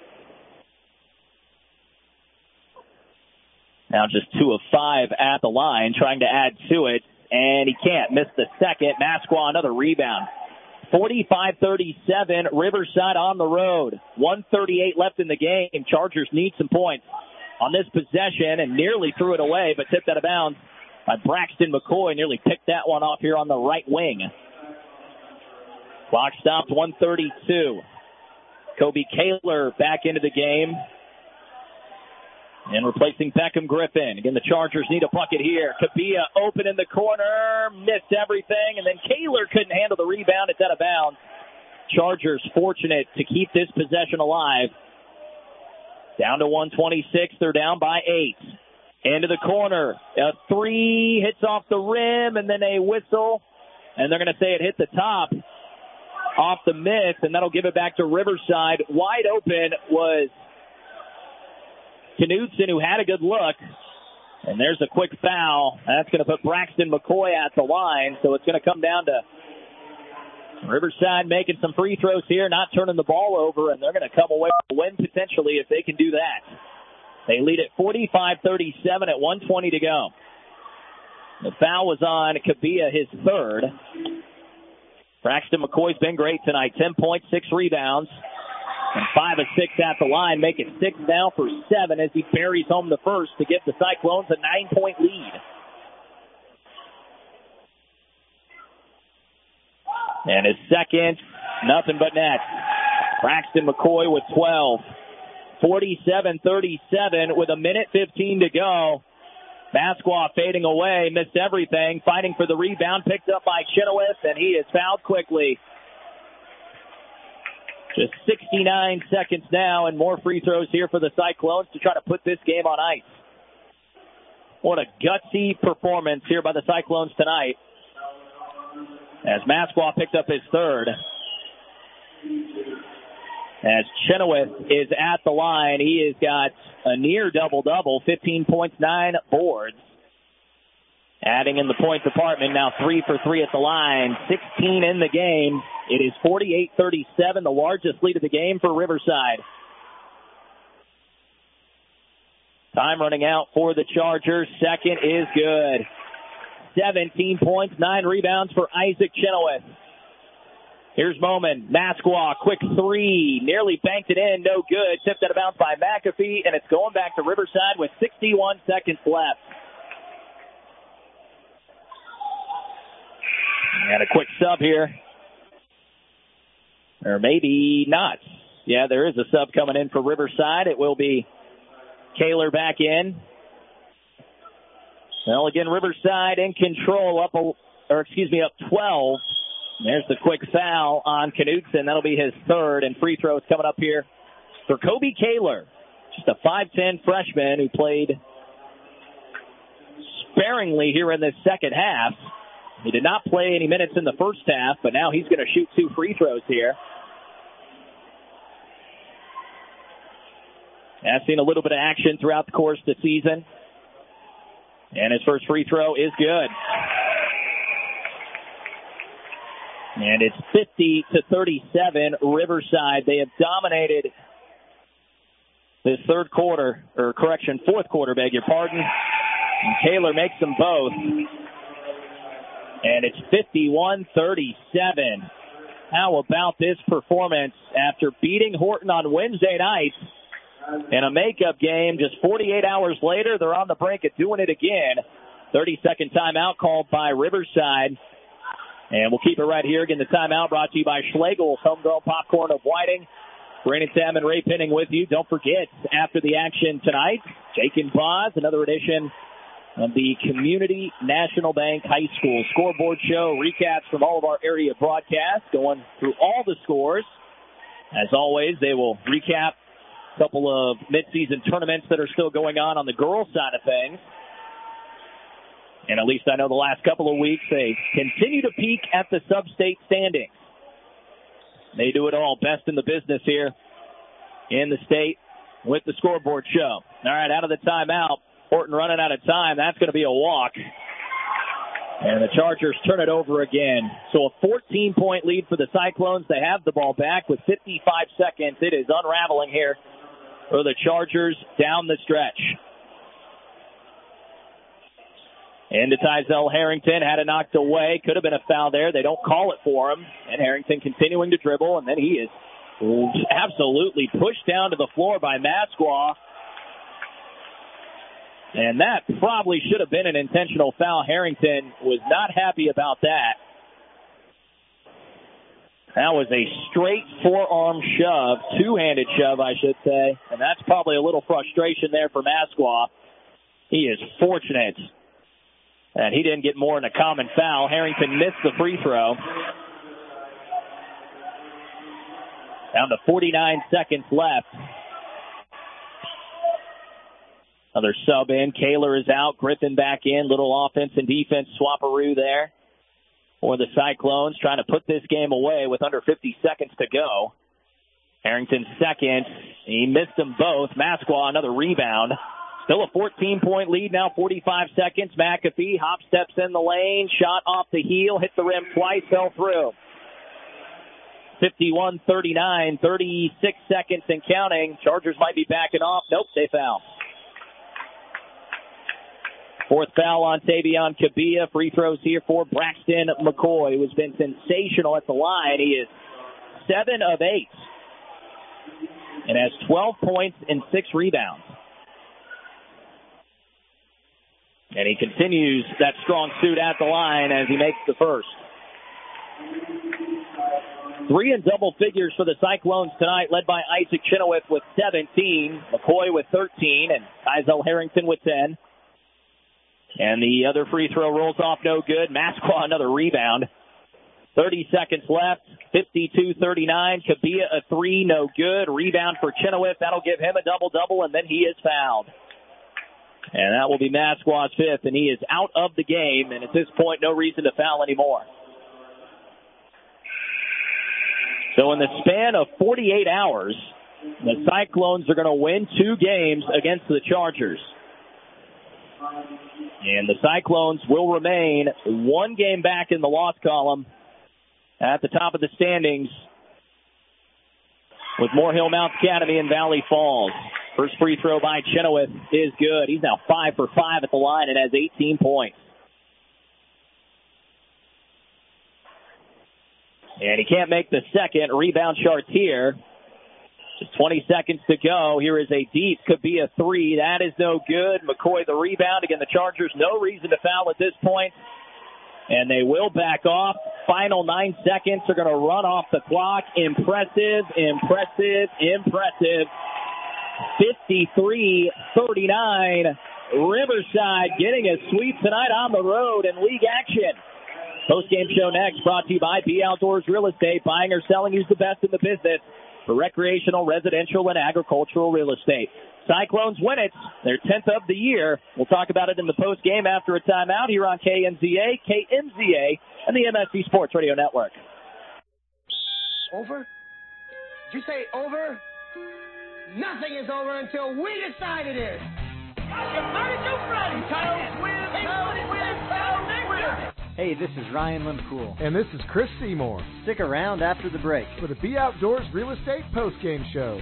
Now just two of five at the line, trying to add to it, and he can't. Miss the second. Masqua another rebound. forty-five thirty-seven, Riverside on the road. one thirty-eight left in the game. Chargers need some points on this possession and nearly threw it away, but tipped out of bounds by Braxton McCoy. Nearly picked that one off here on the right wing. Clock stopped, one thirty-two. Kobe Kaler back into the game. And replacing Beckham Griffin. Again, the Chargers need a bucket here. Kabia open in the corner, missed everything, and then Kaler couldn't handle the rebound. It's out of bounds. Chargers fortunate to keep this possession alive. Down to one twenty-six. They're down by eight. Into the corner. A three hits off the rim, and then a whistle. And they're going to say it hit the top off the miss, and that'll give it back to Riverside. Wide open was Knudsen, who had a good look. And there's a quick foul. That's going to put Braxton McCoy at the line. So it's going to come down to Riverside making some free throws here, not turning the ball over, and they're going to come away with a win potentially if they can do that. They lead at forty-five thirty-seven at one twenty to go. The foul was on Kabia, his third. Braxton McCoy's been great tonight. ten points, six rebounds. And five of six at the line, make it six now for seven as he buries home the first to give the Cyclones a nine-point lead. And his second, nothing but net. Braxton McCoy with twelve. forty-seven thirty-seven with a minute fifteen to go. Masqua fading away, missed everything, fighting for the rebound, picked up by Chenoweth, and he is fouled quickly. Just sixty-nine seconds now, and more free throws here for the Cyclones to try to put this game on ice. What a gutsy performance here by the Cyclones tonight, as Masqua picked up his third. As Chenoweth is at the line, he has got a near double-double, fifteen points, nine boards. Adding in the point department, now three for three at the line, sixteen in the game. It is forty-eight thirty-seven, the largest lead of the game for Riverside. Time running out for the Chargers. Second is good. seventeen points, nine rebounds for Isaac Chenoweth. Here's Moman. Masqua, quick three. Nearly banked it in. No good. Tipped out of bounds by McAfee, and it's going back to Riverside with sixty-one seconds left. And a quick sub here. Or maybe not. Yeah, there is a sub coming in for Riverside. It will be Kaler back in. Well, again, Riverside in control, up, or excuse me, up twelve. There's the quick foul on Knudsen. That'll be his third, and free throws coming up here for Kobe Kaler. Just a five ten freshman who played sparingly here in this second half. He did not play any minutes in the first half, but now he's going to shoot two free throws here. Has seen a little bit of action throughout the course of the season. And his first free throw is good. And it's fifty to thirty-seven, Riverside. They have dominated this third quarter, or correction, fourth quarter, beg your pardon. And Kaler makes them both. And it's fifty-one thirty-seven. How about this performance after beating Horton on Wednesday night in a makeup game? Just forty-eight hours later, they're on the brink of doing it again. thirty-second timeout called by Riverside. And we'll keep it right here. Again, the timeout brought to you by Schlegel's Homegrown Popcorn of Whiting. Brandon Sam and Ray Penning with you. Don't forget, after the action tonight, Jake and Boz, another edition of the Community National Bank High School Scoreboard Show. Recaps from all of our area broadcasts, going through all the scores. As always, they will recap a couple of midseason tournaments that are still going on on the girls' side of things. And at least I know the last couple of weeks, they continue to peak at the sub-state standings. They do it all, best in the business here in the state with the Scoreboard Show. All right, out of the timeout. Horton running out of time. That's going to be a walk. And the Chargers turn it over again. So a fourteen-point lead for the Cyclones. They have the ball back with fifty-five seconds. It is unraveling here for the Chargers down the stretch. Into Tizell Harrington, had it knocked away. Could have been a foul there. They don't call it for him. And Harrington continuing to dribble, and then he is absolutely pushed down to the floor by Masqua. And that probably should have been an intentional foul. Harrington was not happy about that. That was a straight forearm shove, two-handed shove, I should say. And that's probably a little frustration there for Masqua. He is fortunate that he didn't get more than a common foul. Harrington missed the free throw. Down to forty-nine seconds left. Another sub in. Kaler is out. Griffin back in. Little offense and defense swapperoo there for the Cyclones, trying to put this game away with under fifty seconds to go. Harrington second. He missed them both. Masqua another rebound. Still a fourteen-point lead now, forty-five seconds. McAfee hop steps in the lane. Shot off the heel. Hit the rim twice. Fell through. fifty-one thirty-nine. thirty-six seconds and counting. Chargers might be backing off. Nope, they foul. Fourth foul on Tavion Kabia. Free throws here for Braxton McCoy, who has been sensational at the line. He is seven of eight and has twelve points and six rebounds. And he continues that strong suit at the line as he makes the first. Three in double figures for the Cyclones tonight, led by Isaac Chenoweth with seventeen, McCoy with thirteen, and Tizell Harrington with ten. And the other free throw rolls off no good. Masqua another rebound. thirty seconds left. fifty-two thirty-nine. Kabia a three, no good. Rebound for Chenoweth. That'll give him a double-double, and then he is fouled. And that will be Masqua's fifth, and he is out of the game. And at this point, no reason to foul anymore. So in the span of forty-eight hours, the Cyclones are going to win two games against the Chargers. And the Cyclones will remain one game back in the loss column at the top of the standings with Moore Hill Mount Academy and Valley Falls. First free throw by Chenoweth is good. He's now five for five at the line and has eighteen points. And he can't make the second. Rebound charts here. Just twenty seconds to go. Here is a deep, could be a three. That is no good. McCoy the rebound. Again, the Chargers, no reason to foul at this point. And they will back off. Final nine seconds are going to run off the clock. Impressive, impressive, impressive. fifty-three thirty-nine. Riverside getting a sweep tonight on the road in league action. Post-game show next, brought to you by B Outdoors Real Estate. Buying or selling, use the best in the business for recreational, residential, and agricultural real estate. Cyclones win it. Their tenth of the year. We'll talk about it in the post-game after a timeout here on K N Z A, K M Z A, and the M S C Sports Radio Network. Over? Did you say over? Nothing is over until we decide it is. Hey, this is Ryan Limpool. And this is Chris Seymour. Stick around after the break for the Be Outdoors Real Estate Postgame Show.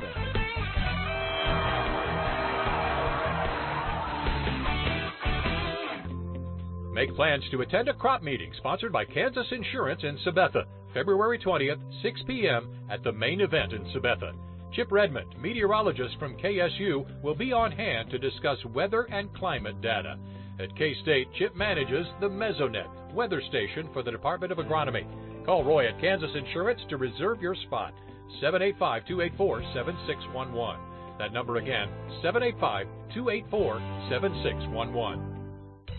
Make plans to attend a crop meeting sponsored by Kansas Insurance in Sabetha, February twentieth, six p.m. at the main event in Sabetha. Chip Redmond, meteorologist from K S U, will be on hand to discuss weather and climate data. At K-State, Chip manages the Mesonet weather station for the Department of Agronomy. Call Roy at Kansas Insurance to reserve your spot, seven eight five, two eight four, seven six one one. That number again, seven eight five, two eight four, seven six one one.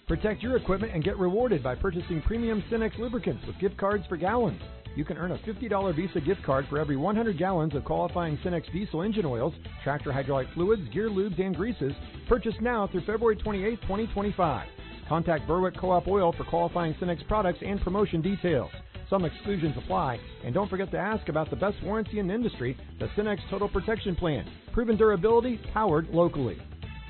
Protect your equipment and get rewarded by purchasing premium Cenex lubricants with gift cards for gallons. You can earn a fifty dollars Visa gift card for every one hundred gallons of qualifying Cenex diesel engine oils, tractor hydraulic fluids, gear lubes, and greases. Purchased now through February twenty-eighth, twenty twenty-five. Contact Berwick Co-op Oil for qualifying Cenex products and promotion details. Some exclusions apply, and don't forget to ask about the best warranty in the industry, the Cenex Total Protection Plan. Proven durability, powered locally.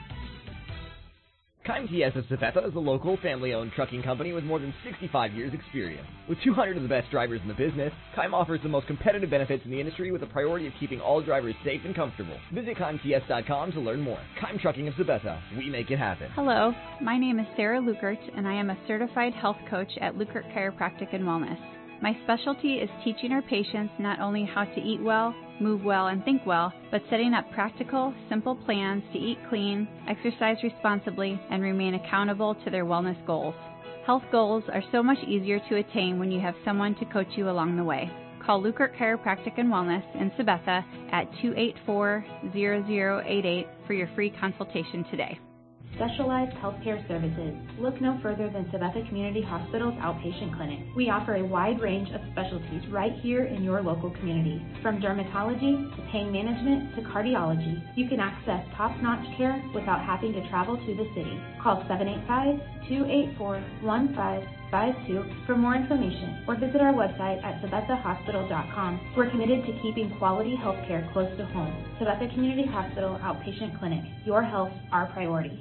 Keim T S of Sabetha is a local, family-owned trucking company with more than sixty-five years experience. With two hundred of the best drivers in the business, Keim offers the most competitive benefits in the industry with a priority of keeping all drivers safe and comfortable. Visit Keim T S dot com to learn more. Keim Trucking of Sabetha. We make it happen. Hello, my name is Sarah Lukert, and I am a certified health coach at Lukert Chiropractic and Wellness. My specialty is teaching our patients not only how to eat well, move well, and think well, but setting up practical, simple plans to eat clean, exercise responsibly, and remain accountable to their wellness goals. Health goals are so much easier to attain when you have someone to coach you along the way. Call Lukert Chiropractic and Wellness in Sabetha at two eight four, zero zero eight eight for your free consultation today. Specialized healthcare services. Look no further than Sabetha Community Hospital's outpatient clinic. We offer a wide range of specialties right here in your local community. From dermatology to pain management to cardiology, you can access top-notch care without having to travel to the city. Call seven eight five, two eight four, one five five two for more information or visit our website at sabetha hospital dot com. We're committed to keeping quality healthcare close to home. Sabetha Community Hospital Outpatient Clinic. Your health, our priority.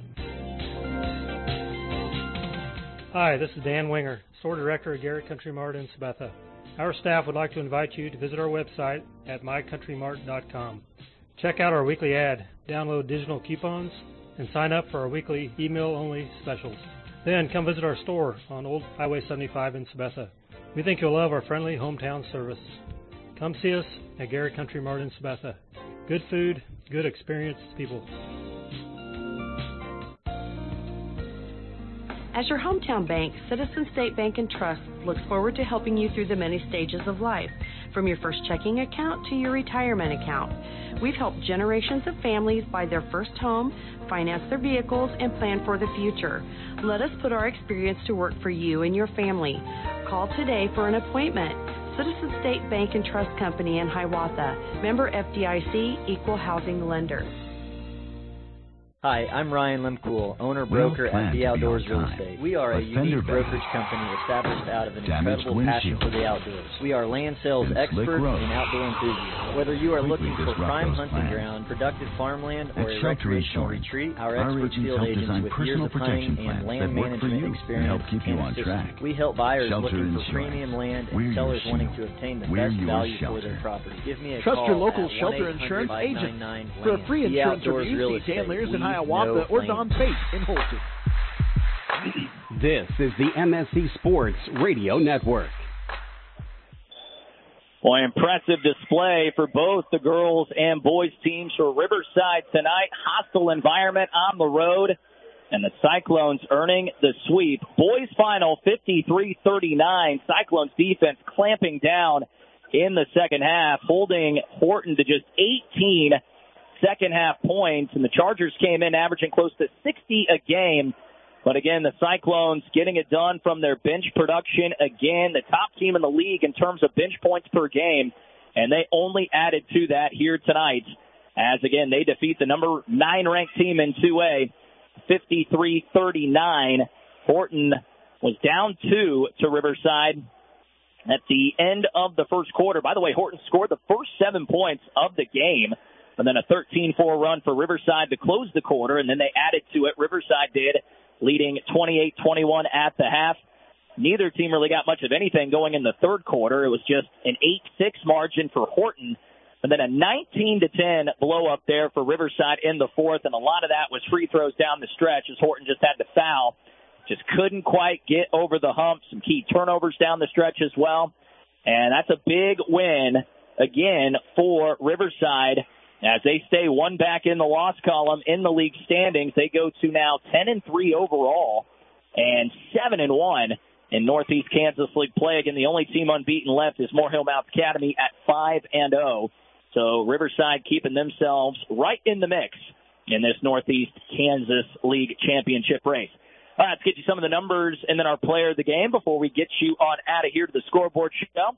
Hi, this is Dan Winger, Store Director at Garrett Country Mart in Sabetha. Our staff would like to invite you to visit our website at my country mart dot com. Check out our weekly ad, download digital coupons, and sign up for our weekly email-only specials. Then come visit our store on Old Highway seventy-five in Sabetha. We think you'll love our friendly hometown service. Come see us at Garrett Country Mart in Sabetha. Good food, good experienced people. As your hometown bank, Citizen State Bank and Trust looks forward to helping you through the many stages of life, from your first checking account to your retirement account. We've helped generations of families buy their first home, finance their vehicles, and plan for the future. Let us put our experience to work for you and your family. Call today for an appointment. Citizen State Bank and Trust Company in Hiawatha. Member F D I C, Equal Housing Lender. Hi, I'm Ryan Lemcool, owner-broker at The Outdoors Real Estate. We are a unique brokerage company established out of an incredible passion for the outdoors. We are land sales experts and outdoor enthusiasts. Whether you are looking for prime hunting ground, productive farmland, or a recreational retreat, our expert field agents with years of hunting and land management experience can assist. We help buyers looking for premium land and sellers wanting to obtain the best value for their property. Give me a Trust call your local at shelter insurance agent for a free The insurance Outdoors review. Real See Estate. Taylor's in We Hiawatha know or claims. Don Bates in Holton. This is the M S C Sports Radio Network. Well, impressive display for both the girls and boys teams for Riverside tonight. Hostile environment on the road, and the Cyclones earning the sweep. Boys final fifty-three thirty-nine. Cyclones defense clamping down in the second half, holding Horton to just eighteen second half points, and the Chargers came in averaging close to sixty a game. But again, the Cyclones getting it done from their bench production. Again, the top team in the league in terms of bench points per game, and they only added to that here tonight as, again, they defeat the number nine ranked team in two A, fifty-three thirty-nine. Horton was down two to Riverside at the end of the first quarter. By the way, Horton scored the first seven points of the game, and then a thirteen four run for Riverside to close the quarter, and then they added to it. Riverside did, leading twenty-eight twenty-one at the half. Neither team really got much of anything going in the third quarter. It was just an eight six margin for Horton, and then a nineteen to ten blow up there for Riverside in the fourth, and a lot of that was free throws down the stretch as Horton just had to foul. Just couldn't quite get over the hump. Some key turnovers down the stretch as well, and that's a big win, again, for Riverside. As they stay one back in the loss column in the league standings, they go to now ten and three overall and seven and one in Northeast Kansas League play. Again, the only team unbeaten left is Moore Hill Mount Academy at five and oh. So Riverside keeping themselves right in the mix in this Northeast Kansas League championship race. All right, let's get you some of the numbers and then our player of the game before we get you on out of here to the scoreboard show.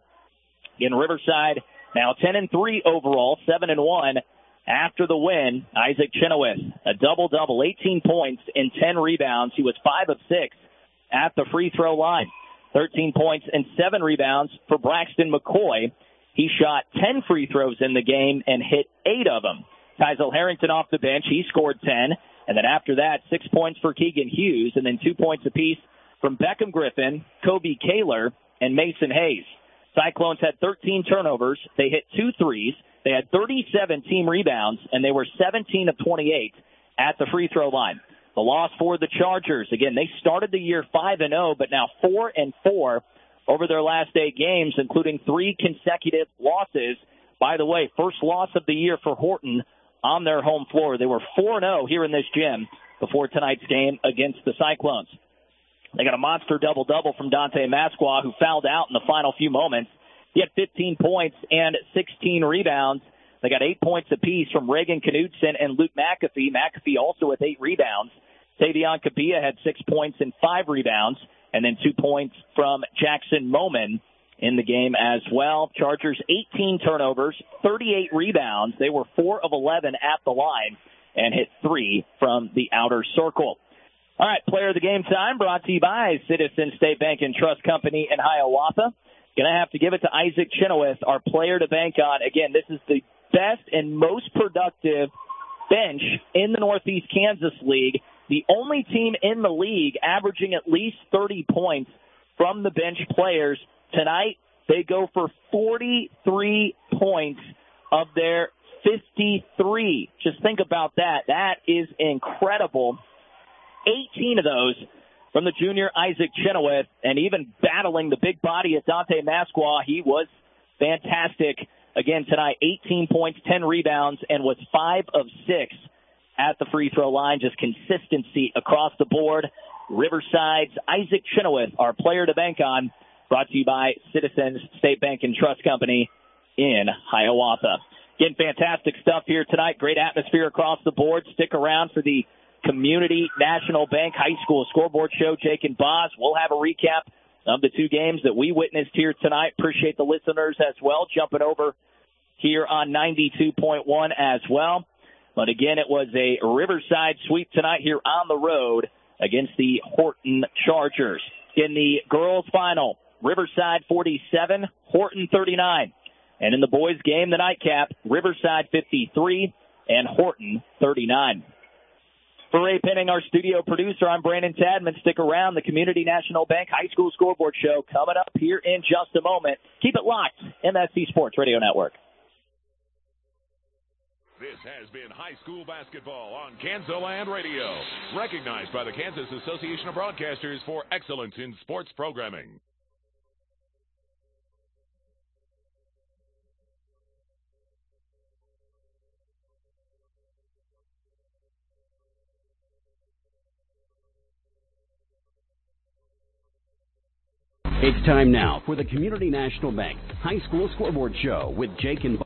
In Riverside, now ten and three overall, seven and one after the win. Isaac Chenoweth, a double-double, eighteen points and ten rebounds. He was five of six at the free throw line. thirteen points and seven rebounds for Braxton McCoy. He shot ten free throws in the game and hit eight of them. Kysel Harrington off the bench, he scored ten. And then after that, six points for Keegan Hughes, and then two points apiece from Beckham Griffin, Kobe Kaler, and Mason Hayes. Cyclones had thirteen turnovers. They hit two threes. They had thirty-seven team rebounds, and they were seventeen of twenty-eight at the free throw line. The loss for the Chargers, again, they started the year five and oh, but now four and four over their last eight games, including three consecutive losses. By the way, first loss of the year for Horton on their home floor. They were four and oh here in this gym before tonight's game against the Cyclones. They got a monster double-double from Dante Masqua, who fouled out in the final few moments. He had fifteen points and sixteen rebounds. They got eight points apiece from Reagan Knudsen and Luke McAfee. McAfee also with eight rebounds. Tavion Kapia had six points and five rebounds, and then two points from Jackson Moman in the game as well. Chargers, eighteen turnovers, thirty-eight rebounds. They were four of eleven at the line and hit three from the outer circle. All right, player of the game time brought to you by Citizen State Bank and Trust Company in Hiawatha. Going to have to give it to Isaac Chenoweth, our player to bank on. Again, this is the best and most productive bench in the Northeast Kansas League. The only team in the league averaging at least thirty points from the bench players. Tonight, they go for forty-three points of their fifty-three. Just think about that. That is incredible. eighteen of those from the junior Isaac Chenoweth, and even battling the big body of Dante Masqua, he was fantastic. Again, tonight, eighteen points, ten rebounds, and was five of six at the free throw line. Just consistency across the board. Riverside's Isaac Chenoweth, our player to bank on, brought to you by Citizens State Bank and Trust Company in Hiawatha. Again, fantastic stuff here tonight. Great atmosphere across the board. Stick around for the Community National Bank High School scoreboard show. Jake and Boz will have a recap of the two games that we witnessed here tonight. Appreciate the listeners as well jumping over here on ninety-two point one as well. But again, it was a Riverside sweep tonight here on the road against the Horton Chargers. In the girls' final, Riverside forty-seven, Horton thirty-nine. And in the boys' game, the nightcap, Riverside fifty-three and Horton thirty-nine. For Ray Penning, our studio producer, I'm Brandon Tadman. Stick around. The Community National Bank High School Scoreboard Show coming up here in just a moment. Keep it locked. M S C Sports Radio Network. This has been high school basketball on Kansaland Radio, recognized by the Kansas Association of Broadcasters for excellence in sports programming. It's time now for the Community National Bank High School Scoreboard Show with Jake and